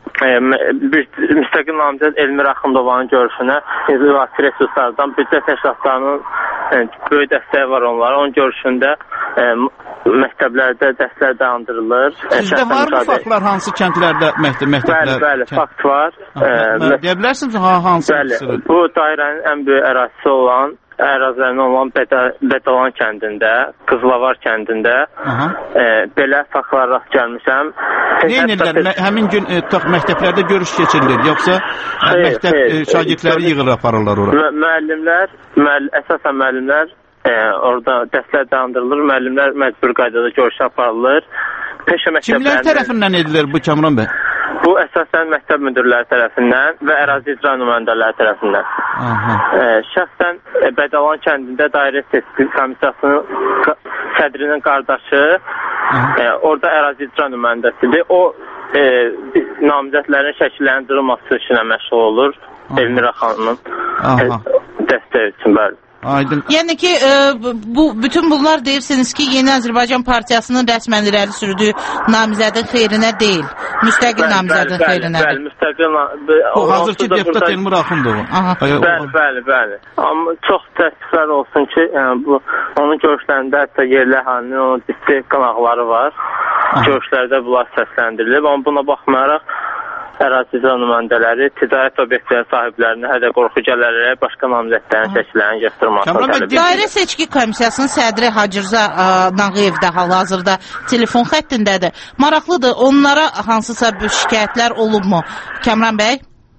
Speaker 21: bir müstəqil namizəd Elmir Axundovanın görüşünə inzibati resurslardan büdcə təşkilatlarının e, böyük dəstəyi var onlara. Onun görüşündə e, məktəblərdə dərslər dayandırılır.
Speaker 11: Sizdə var mı faktlar hansı kəndlərdə məktəb, məktəblər?
Speaker 21: Bəli, bəli, fakt var.
Speaker 11: Aha, deyə bilərsiniz ha, hansı?
Speaker 21: Bəli, bu dairənin ən böyük ərazisi olan ərazilərindən olan Bədalan kəndində, Qızlavar kəndində e, belə faktlar rast gəlmişəm.
Speaker 11: Nə edirlər? Həmin gün e, taq məktəblərdə görüş keçirilir, yoxsa xeyr, məktəb xeyr, e, şagirdləri yığılır, aparırlar ora?
Speaker 21: Mü müəllimlər, müəll əsasən müəllimlər e, orada dərslər dayandırılır, müəllimlər məcbur qaydada görüş aparılır. Peşə məktəblərində... Kimlər
Speaker 11: tərəfindən edilir bu Kamran bəy?
Speaker 21: Bu əsasən məktəb müdirləri tərəfindən və ərazi icra nümayəndələri tərəfindən. E, şəxsən e, Bədalan kəndində dairə seçki komissiyasının sədrinin qardaşı e, orada ərazi icra nümayəndəsidir. O e, namizədlərin şəkillərinin cırılması işinə məşğul olur. Elmira xanımın e, dəstəyi üçün, bəli.
Speaker 11: Aydın.
Speaker 1: Yəni ki, e, bu bütün bunlar deyirsiniz ki, Yeni Azərbaycan Partiyasının rəsmən irəli sürdüyü namizədin xeyrinə deyil, müstəqil bəli, namizədin bəli, xeyrinədir.
Speaker 21: Bəli, müstəqil
Speaker 11: bu hazırki deputat Elmir Axundov.
Speaker 21: Bəli, bəli, bəli. Amma çox təəssüflər olsun ki, yəni bu onun görüşlərində hətta yerli əhalinin onun ciddi qınaqları var. Aha. Görüşlərdə bunlar səsləndirilir. Amma buna baxmayaraq ərazi icra nümayəndələri ticarət obyektlərinin sahiblərinə hədə qorxu gələrək başqa namizədlərin şəkillərini göstərməsini tələb edir.
Speaker 1: Dairə seçki komissiyasının sədri Hacırza Nağıyev də hal-hazırda telefon xəttindədir. Maraqlıdır, onlara hansısa bir şikayətlər olubmu? Kamran bəy?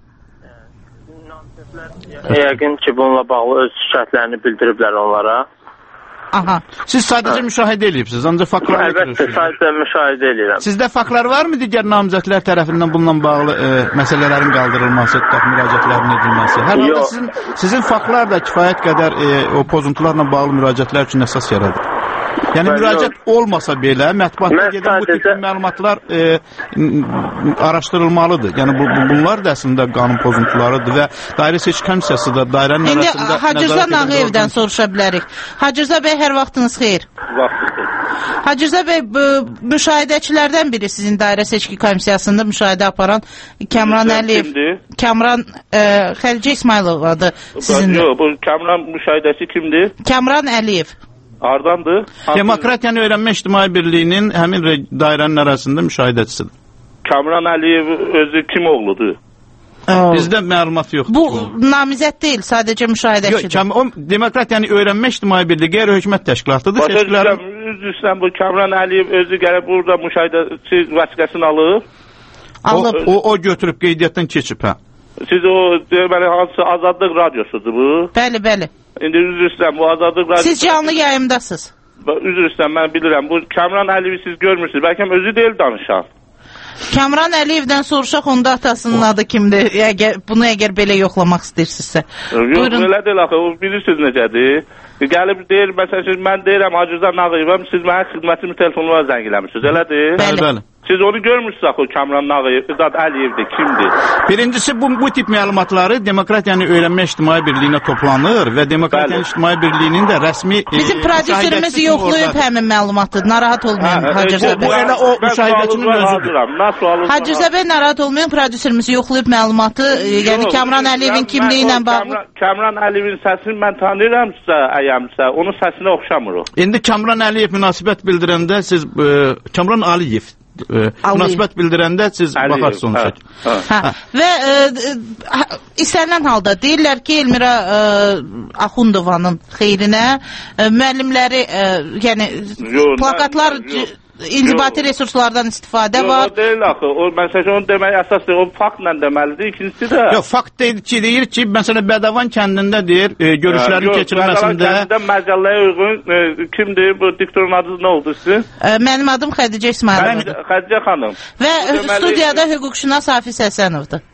Speaker 21: Yəqin ki, bununla bağlı öz şikayətlərini bildiriblər onlara.
Speaker 1: Aha.
Speaker 11: Siz sadəcə ha. müşahidə edibsiniz, ancaq faktlarla
Speaker 21: görürsünüz. Əlbəttə, sadəcə müşahidə edirəm.
Speaker 11: Sizdə faktlar varmı digər namizədlər tərəfindən bununla bağlı e, məsələlərin qaldırılması, tutaq müraciətlərin edilməsi? Hər halda sizin, sizin faktlar da kifayət qədər e, o pozuntularla bağlı müraciətlər üçün əsas yaradır. Yəni ben müraciət yok. Olmasa belə mətbuatda gedən sadəcə... bu tip məlumatlar e, araşdırılmalıdır. Yəni bu, bu bunlar da əslində qanun pozuntularıdır və dairə seçki komissiyası da dairənin
Speaker 1: İndi
Speaker 11: arasında
Speaker 1: Hacırza Nağıyevdən soruşa bilərik. Hacırza bəy, hər vaxtınız xeyir. Hacırza bəy, müşahidəçilərdən biri sizin dairə seçki komissiyasında müşahidə aparan Kamran Əliyev. Kamran e, Xədicə İsmailov adı sizin.
Speaker 3: Yox, bu Kamran müşahidəsi kimdir?
Speaker 1: Kamran Əliyev.
Speaker 3: Hardandır?
Speaker 11: Demokratiyanı Öyrənmə İctimai Birliyinin həmin dairənin arasında müşahidəçisidir.
Speaker 3: Kamran Əliyev özü kim oğludur?
Speaker 11: Bizdə məlumat yoxdur.
Speaker 1: Bu namizəd deyil, sadəcə müşahidəçidir.
Speaker 11: Yox, o Demokratiyanı Öyrənmə İctimai Birliyi qeyri-hökumət təşkilatıdır.
Speaker 3: Seçkilərin... Üzr istəyirəm, bu Kamran Əliyev özü gəlib burada müşahidəçi vəsiqəsini alıb.
Speaker 1: Alıb.
Speaker 11: O, o, o götürüb qeydiyyatdan keçib, hə.
Speaker 3: Siz o, deməli, hansı Azadlıq radiosudur bu?
Speaker 1: Bəli, bəli.
Speaker 3: İndi üzr istəyirəm, bu Azadlıq radiosu...
Speaker 1: Siz canlı yayımdasınız.
Speaker 3: Üzr istəyirəm, mən bilirəm. Bu Kamran Əliyevi siz görmürsünüz. Bəlkə özü deyil danışan.
Speaker 1: Kamran Əliyevdən soruşaq, onda atasının adı kimdir? Əgər, bunu əgər belə yoxlamaq istəyirsinizsə.
Speaker 3: Yox, elə deyil axı, o bilirsiniz necədir. Gəlib deyir, məsələn, mən deyirəm Hacırza Nağıyevəm, siz mənim xidmətimi telefonuna zəng eləmişsiniz, elədir?
Speaker 1: Bəli, bəli.
Speaker 3: Siz onu görmürsünüz axı Kamran Ağayev, Əliyevdir, kimdir?
Speaker 11: Birincisi bu, bu tip məlumatları Demokratiyanı Öyrənmə İctimai Birliyinə toplanır və Demokratiyanın İctimai Birliyinin də rəsmi...
Speaker 1: Bizim prodüserimiz yoxlayıb həmin məlumatı, narahat olmayın Hacı Rza bəy.
Speaker 11: Bu elə o müşahidəçinin özüdür.
Speaker 1: Hacı Rza bəy narahat olmayın, prodüserimiz yoxlayıb məlumatı, yəni Kamran Əliyevin kimliyi ilə bağlı.
Speaker 3: Kamran Əliyevin səsini mən tanıyıramsa, əyəmsə, onun səsinə oxşamır o.
Speaker 11: İndi Kamran Əliyev münasibət bildirəndə siz, e, Kamran Əliyev e, münasibət bildirəndə siz baxarsınız onu çək.
Speaker 1: Hə. Və e, istənilən halda deyirlər ki, Elmira e, Axundovanın xeyrinə e, müəllimləri, e, yəni yo, plakatlar... Yo. İnzibati resurslardan istifadə
Speaker 3: yo,
Speaker 1: var.
Speaker 3: O deyil axı. O məsələn onu demək əsasdır. O faktla deməlidir. İkincisi də.
Speaker 11: Yox, fakt deyir ki, deyir ki, məsələn Bədavan kəndində deyir, e, görüşlərin
Speaker 3: yo,
Speaker 11: keçirilməsində.
Speaker 3: Bədavan kəndində məcəlləyə uyğun e, kimdir? Bu diktorun adı nə oldu sizin?
Speaker 1: E, mənim adım Xədicə İsmail.
Speaker 3: Xədicə xanım.
Speaker 1: Və deməli... studiyada hüquqşünas Hafiz Həsənovdur.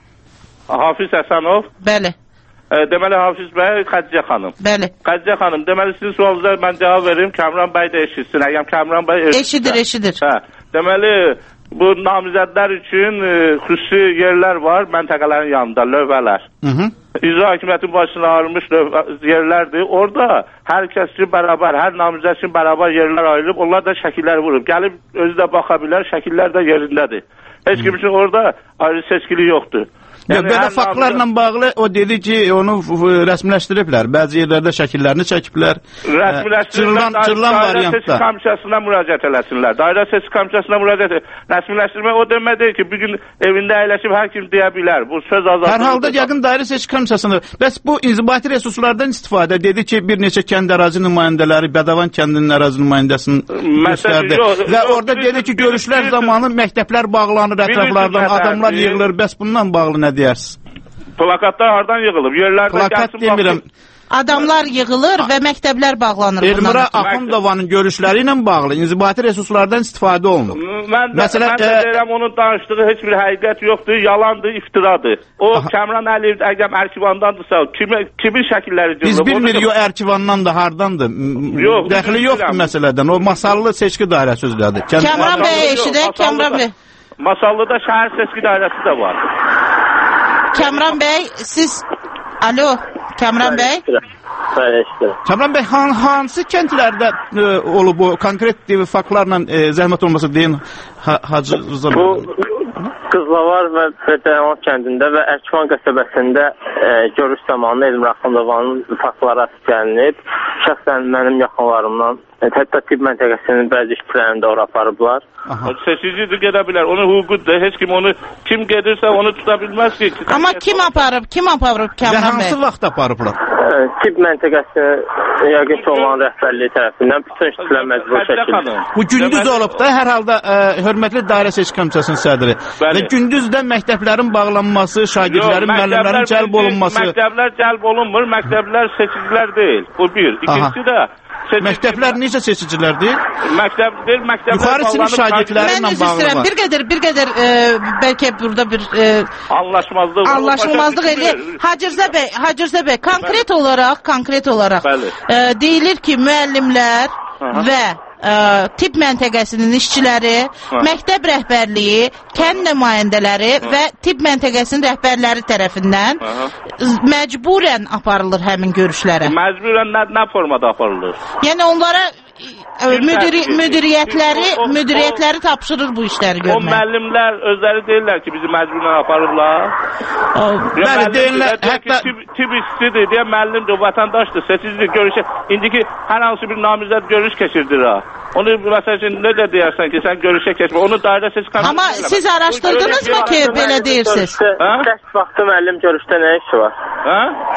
Speaker 3: Hafiz Həsənov?
Speaker 1: Bəli.
Speaker 3: Deməli Hafiz bəy, Xədicə xanım.
Speaker 1: Bəli.
Speaker 3: Xədicə xanım, deməli sizin sualınıza mən cavab verim, Kamran bəy də eşitsin. Əgər Kamran bəy eşitsin.
Speaker 1: Eşidir, eşidir.
Speaker 3: Hə. Deməli bu namizədlər üçün e, xüsusi yerlər var məntəqələrin yanında, lövhələr.
Speaker 11: Mhm.
Speaker 3: İcra hakimiyyətin başına alınmış yerlərdir. Orada hər kəs üçün bərabər, hər namizəd üçün bərabər yerlər ayrılıb, onlar da şəkillər vurub. Gəlib özü də baxa bilər, şəkillər də yerindədir. Heç kim üçün orada ayrı seçkili yoxdur.
Speaker 11: Yəni, belə faktlarla bağlı o dedi ki, onu rəsmiləşdiriblər. Bəzi yerlərdə şəkillərini çəkiblər.
Speaker 3: Rəsmiləşdiriblər, dairə seçki komissiyasına müraciət eləsinlər. Dairə seçki komissiyasına müraciət eləsinlər. Rəsmiləşdirmə o deməkdir ki, bir gün evində əyləşib hər kim deyə bilər. Bu söz azadlığı.
Speaker 11: Hər halda yəqin dairə seçki komissiyasına. Bəs bu inzibati resurslardan istifadə dedi ki, bir neçə kənd ərazi nümayəndələri Bədavan kəndinin ərazi nümayəndəsini göstərdi. Və orada dedi ki, görüşlər zamanı məktəblər bağlanır ətraflardan, adamlar yığılır. Bəs bundan bağlı nə deyərsiniz?
Speaker 3: Plakatlar hardan yığılıb? Yerlərdə
Speaker 11: plakat demirəm.
Speaker 1: Adamlar yığılır və məktəblər bağlanır.
Speaker 11: Elmira Axundovanın görüşləri ilə bağlı inzibati resurslardan istifadə olunur.
Speaker 3: Mən də, Məsələn, mən də e... deyirəm, onun danışdığı heç bir həqiqət yoxdur, yalandır, iftiradır. O Aha. Kamran Əliyev əgər ərkivandandırsa, kimi, kimin şəkilləri cırılıb?
Speaker 11: Biz bilmirik o ərkivandan da hardandır.
Speaker 3: Yox,
Speaker 11: dəxli yoxdur məsələdən. O masallı seçki dairəsi özlədir.
Speaker 1: Kamran bəy eşidək, Kamran bəy.
Speaker 3: Masallıda şəhər seçki dairəsi də var.
Speaker 1: Kamran bəy, siz... Alo, Kamran bəy.
Speaker 11: Kamran bəy, han, hansı kəndlərdə e, olub o konkret faktlarla e, zəhmət olmasa deyin ha, Hacı Rza bəy?
Speaker 4: Bu Qızlavar və Bədəvan kəndində və Ərkivan qəsəbəsində e, görüş zamanı Elmira Axundovanın faktlara gəlinib. Şəxsən mənim yaxınlarımdan e, hətta tibb məntəqəsinin bəzi işçilərini də ora aparıblar.
Speaker 3: Seçicidir, gedə bilər. Onun hüququdur. Heç kim onu, kim gedirsə onu tuta bilməz ki.
Speaker 1: Amma kim aparıb, kim aparıb Kamran bəy?
Speaker 11: Və hansı vaxt aparıblar?
Speaker 4: E, tibb məntəqəsinin yəqin ki olan rəhbərliyi tərəfindən bütün işçilər məcbur şəkildə.
Speaker 11: Bu gündüz olub da, hər halda ə, hörmətli dairə seçki komissiyasının sədri. Və gündüz də məktəblərin bağlanması, şagirdlərin, müəllimlərin cəlb olunması.
Speaker 3: Məktəblər cəlb olunmur, məktəblər seçicilər deyil. Bu bir. İkincisi də
Speaker 11: seçicilər. Məktəblər necə seçicilər deyil?
Speaker 3: Məktəb deyil, məktəblər
Speaker 11: yuxarı sinif şagirdləri ilə bağlı var.
Speaker 1: Bir qədər, bir qədər e, bəlkə burada bir e,
Speaker 3: anlaşmazlıq
Speaker 1: anlaşmazlıq eləyir. Hacı Rza bəy, Hacı Rza bəy, konkret olaraq, konkret olaraq e, deyilir ki, müəllimlər Aha. və ə, tibb məntəqəsinin işçiləri, Hə. məktəb rəhbərliyi, kənd nümayəndələri Hə. və tibb məntəqəsinin rəhbərləri tərəfindən Hə. məcburən aparılır həmin görüşlərə.
Speaker 3: Məcburən nə, nə formada aparılır?
Speaker 1: Yəni onlara müdiri, müdiriyyətləri, o, o, müdiriyyətləri tapşırır bu işləri görmək.
Speaker 3: O müəllimlər özləri deyirlər ki, bizi məcburən aparırlar.
Speaker 11: O, bəli, deyirlər,
Speaker 3: hətta tib, tib işçidir deyə müəllimdir, vətəndaşdır, seçicidir, görüşə. İndiki hər hansı bir namizəd görüş keçirdir ha. Onu məsəl üçün necə deyərsən ki, sən görüşə keçmə. Onu dairə seçki komissiyası.
Speaker 1: Amma siz araşdırdınızmı ki, belə deyirsiniz?
Speaker 4: Dərs vaxtı müəllim görüşdə nə işi var?
Speaker 3: Hə?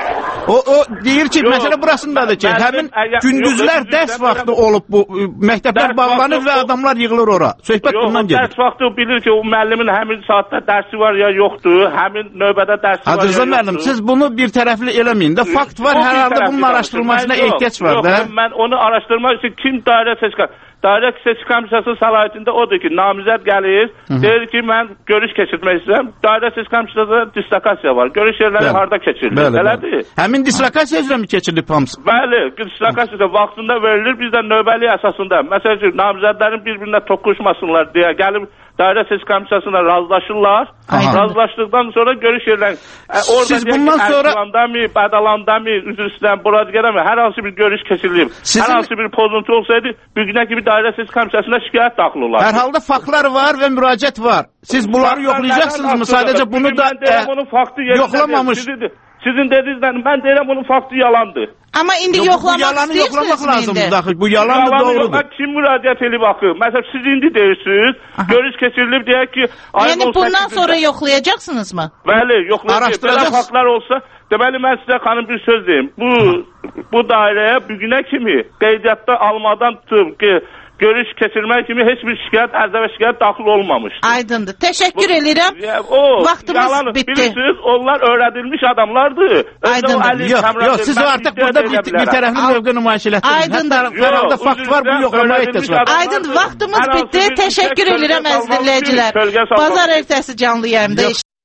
Speaker 11: O o deyir ki, məsələ burasındadır ki, həmin gündüzlər dərs vaxtı olub bu məktəblər bağlanır və adamlar yığılır ora. Söhbət bundan gedir.
Speaker 3: Dərs vaxtı bilir ki, o müəllimin həmin saatda dərsi var ya yoxdur, həmin növbədə dərsi var ya yoxdur.
Speaker 11: Hacı Rza müəllim, siz bunu bir tərəfli eləməyin də. Fakt var, hər halda bunun araşdırılmasına ehtiyac var da.
Speaker 3: Mən onu araşdırmaq üçün kim dairə seçki Dairə seçki komissiyası səlahiyyətində odur ki, namizəd gəlir, Hı -hı. deyir ki, mən görüş keçirmək istəyirəm. Dairə seçki komissiyasında dislokasiya var. Görüş yerləri bəli. harda keçirilir?
Speaker 11: Bəli, bəli. Həmin dislokasiya üzrə mi keçirilib hamısı?
Speaker 3: Bəli, dislokasiya vaxtında verilir, bizdə növbəli əsasında. Məsələn, namizədlərin bir-birinə toqquşmasınlar deyə gəlib dairə seçki komissiyasına razılaşırlar.
Speaker 11: Aha.
Speaker 3: Razılaşdıqdan sonra görüş yerlər. E, orada
Speaker 11: Siz
Speaker 3: deyək
Speaker 11: bundan
Speaker 3: ki,
Speaker 11: sonra
Speaker 3: Ərgülanda mı, Bədalanda mı, üzr istəyirəm, Buradgərə mi, hər hansı bir görüş keçirilib.
Speaker 11: Sizin...
Speaker 3: Hər hansı bir pozuntu olsaydı, bugünə kimi dairə seçki komissiyasına şikayət daxil olardı.
Speaker 11: Hər halda faktlar var və müraciət var. Siz bunları yoxlayacaqsınızmı? Sadəcə bunu da
Speaker 3: e,
Speaker 11: yoxlamamış.
Speaker 3: Sizin, sizin dediyinizdən mən deyirəm bunun faktı yalandır.
Speaker 1: Amma indi
Speaker 11: Yox,
Speaker 1: yoxlamaq
Speaker 11: bu yalanı yoxlamaq lazımdır daxil. Bu yalan da
Speaker 3: yalanı
Speaker 11: doğrudur.
Speaker 3: Yoxlamaq kim müraciət edib axı? Məsələn siz indi deyirsiniz, görüş keçirilib deyək ki,
Speaker 1: yəni bundan sonra yoxlayacaqsınızmı?
Speaker 3: Bəli, yoxlayacağıq. Belə faktlar olsa, deməli mən sizə xanım bir söz deyim. Bu bu dairəyə bugünə kimi qeydiyyatda almadan tutub ki, görüş keçirmək kimi heç bir şikayət, ərizə və şikayət daxil olmamışdır.
Speaker 1: Aydındır. Təşəkkür bu, edirəm.
Speaker 3: O,
Speaker 1: vaxtımız
Speaker 3: yalan,
Speaker 1: bitdi.
Speaker 3: Bilirsiniz, onlar öyrədilmiş adamlardır.
Speaker 1: Aydındır.
Speaker 11: Yox, yox, siz artıq burada bir, bir tərəfli mövqe nümayiş elətdiniz.
Speaker 1: Aydındır.
Speaker 11: Hər halda fakt var, bu yoxlamaya ehtiyac var.
Speaker 1: Aydındır. Vaxtımız bitdi. Təşəkkür edirəm əziz dinləyicilər. Bazar ertəsi canlı yayımda işləyir.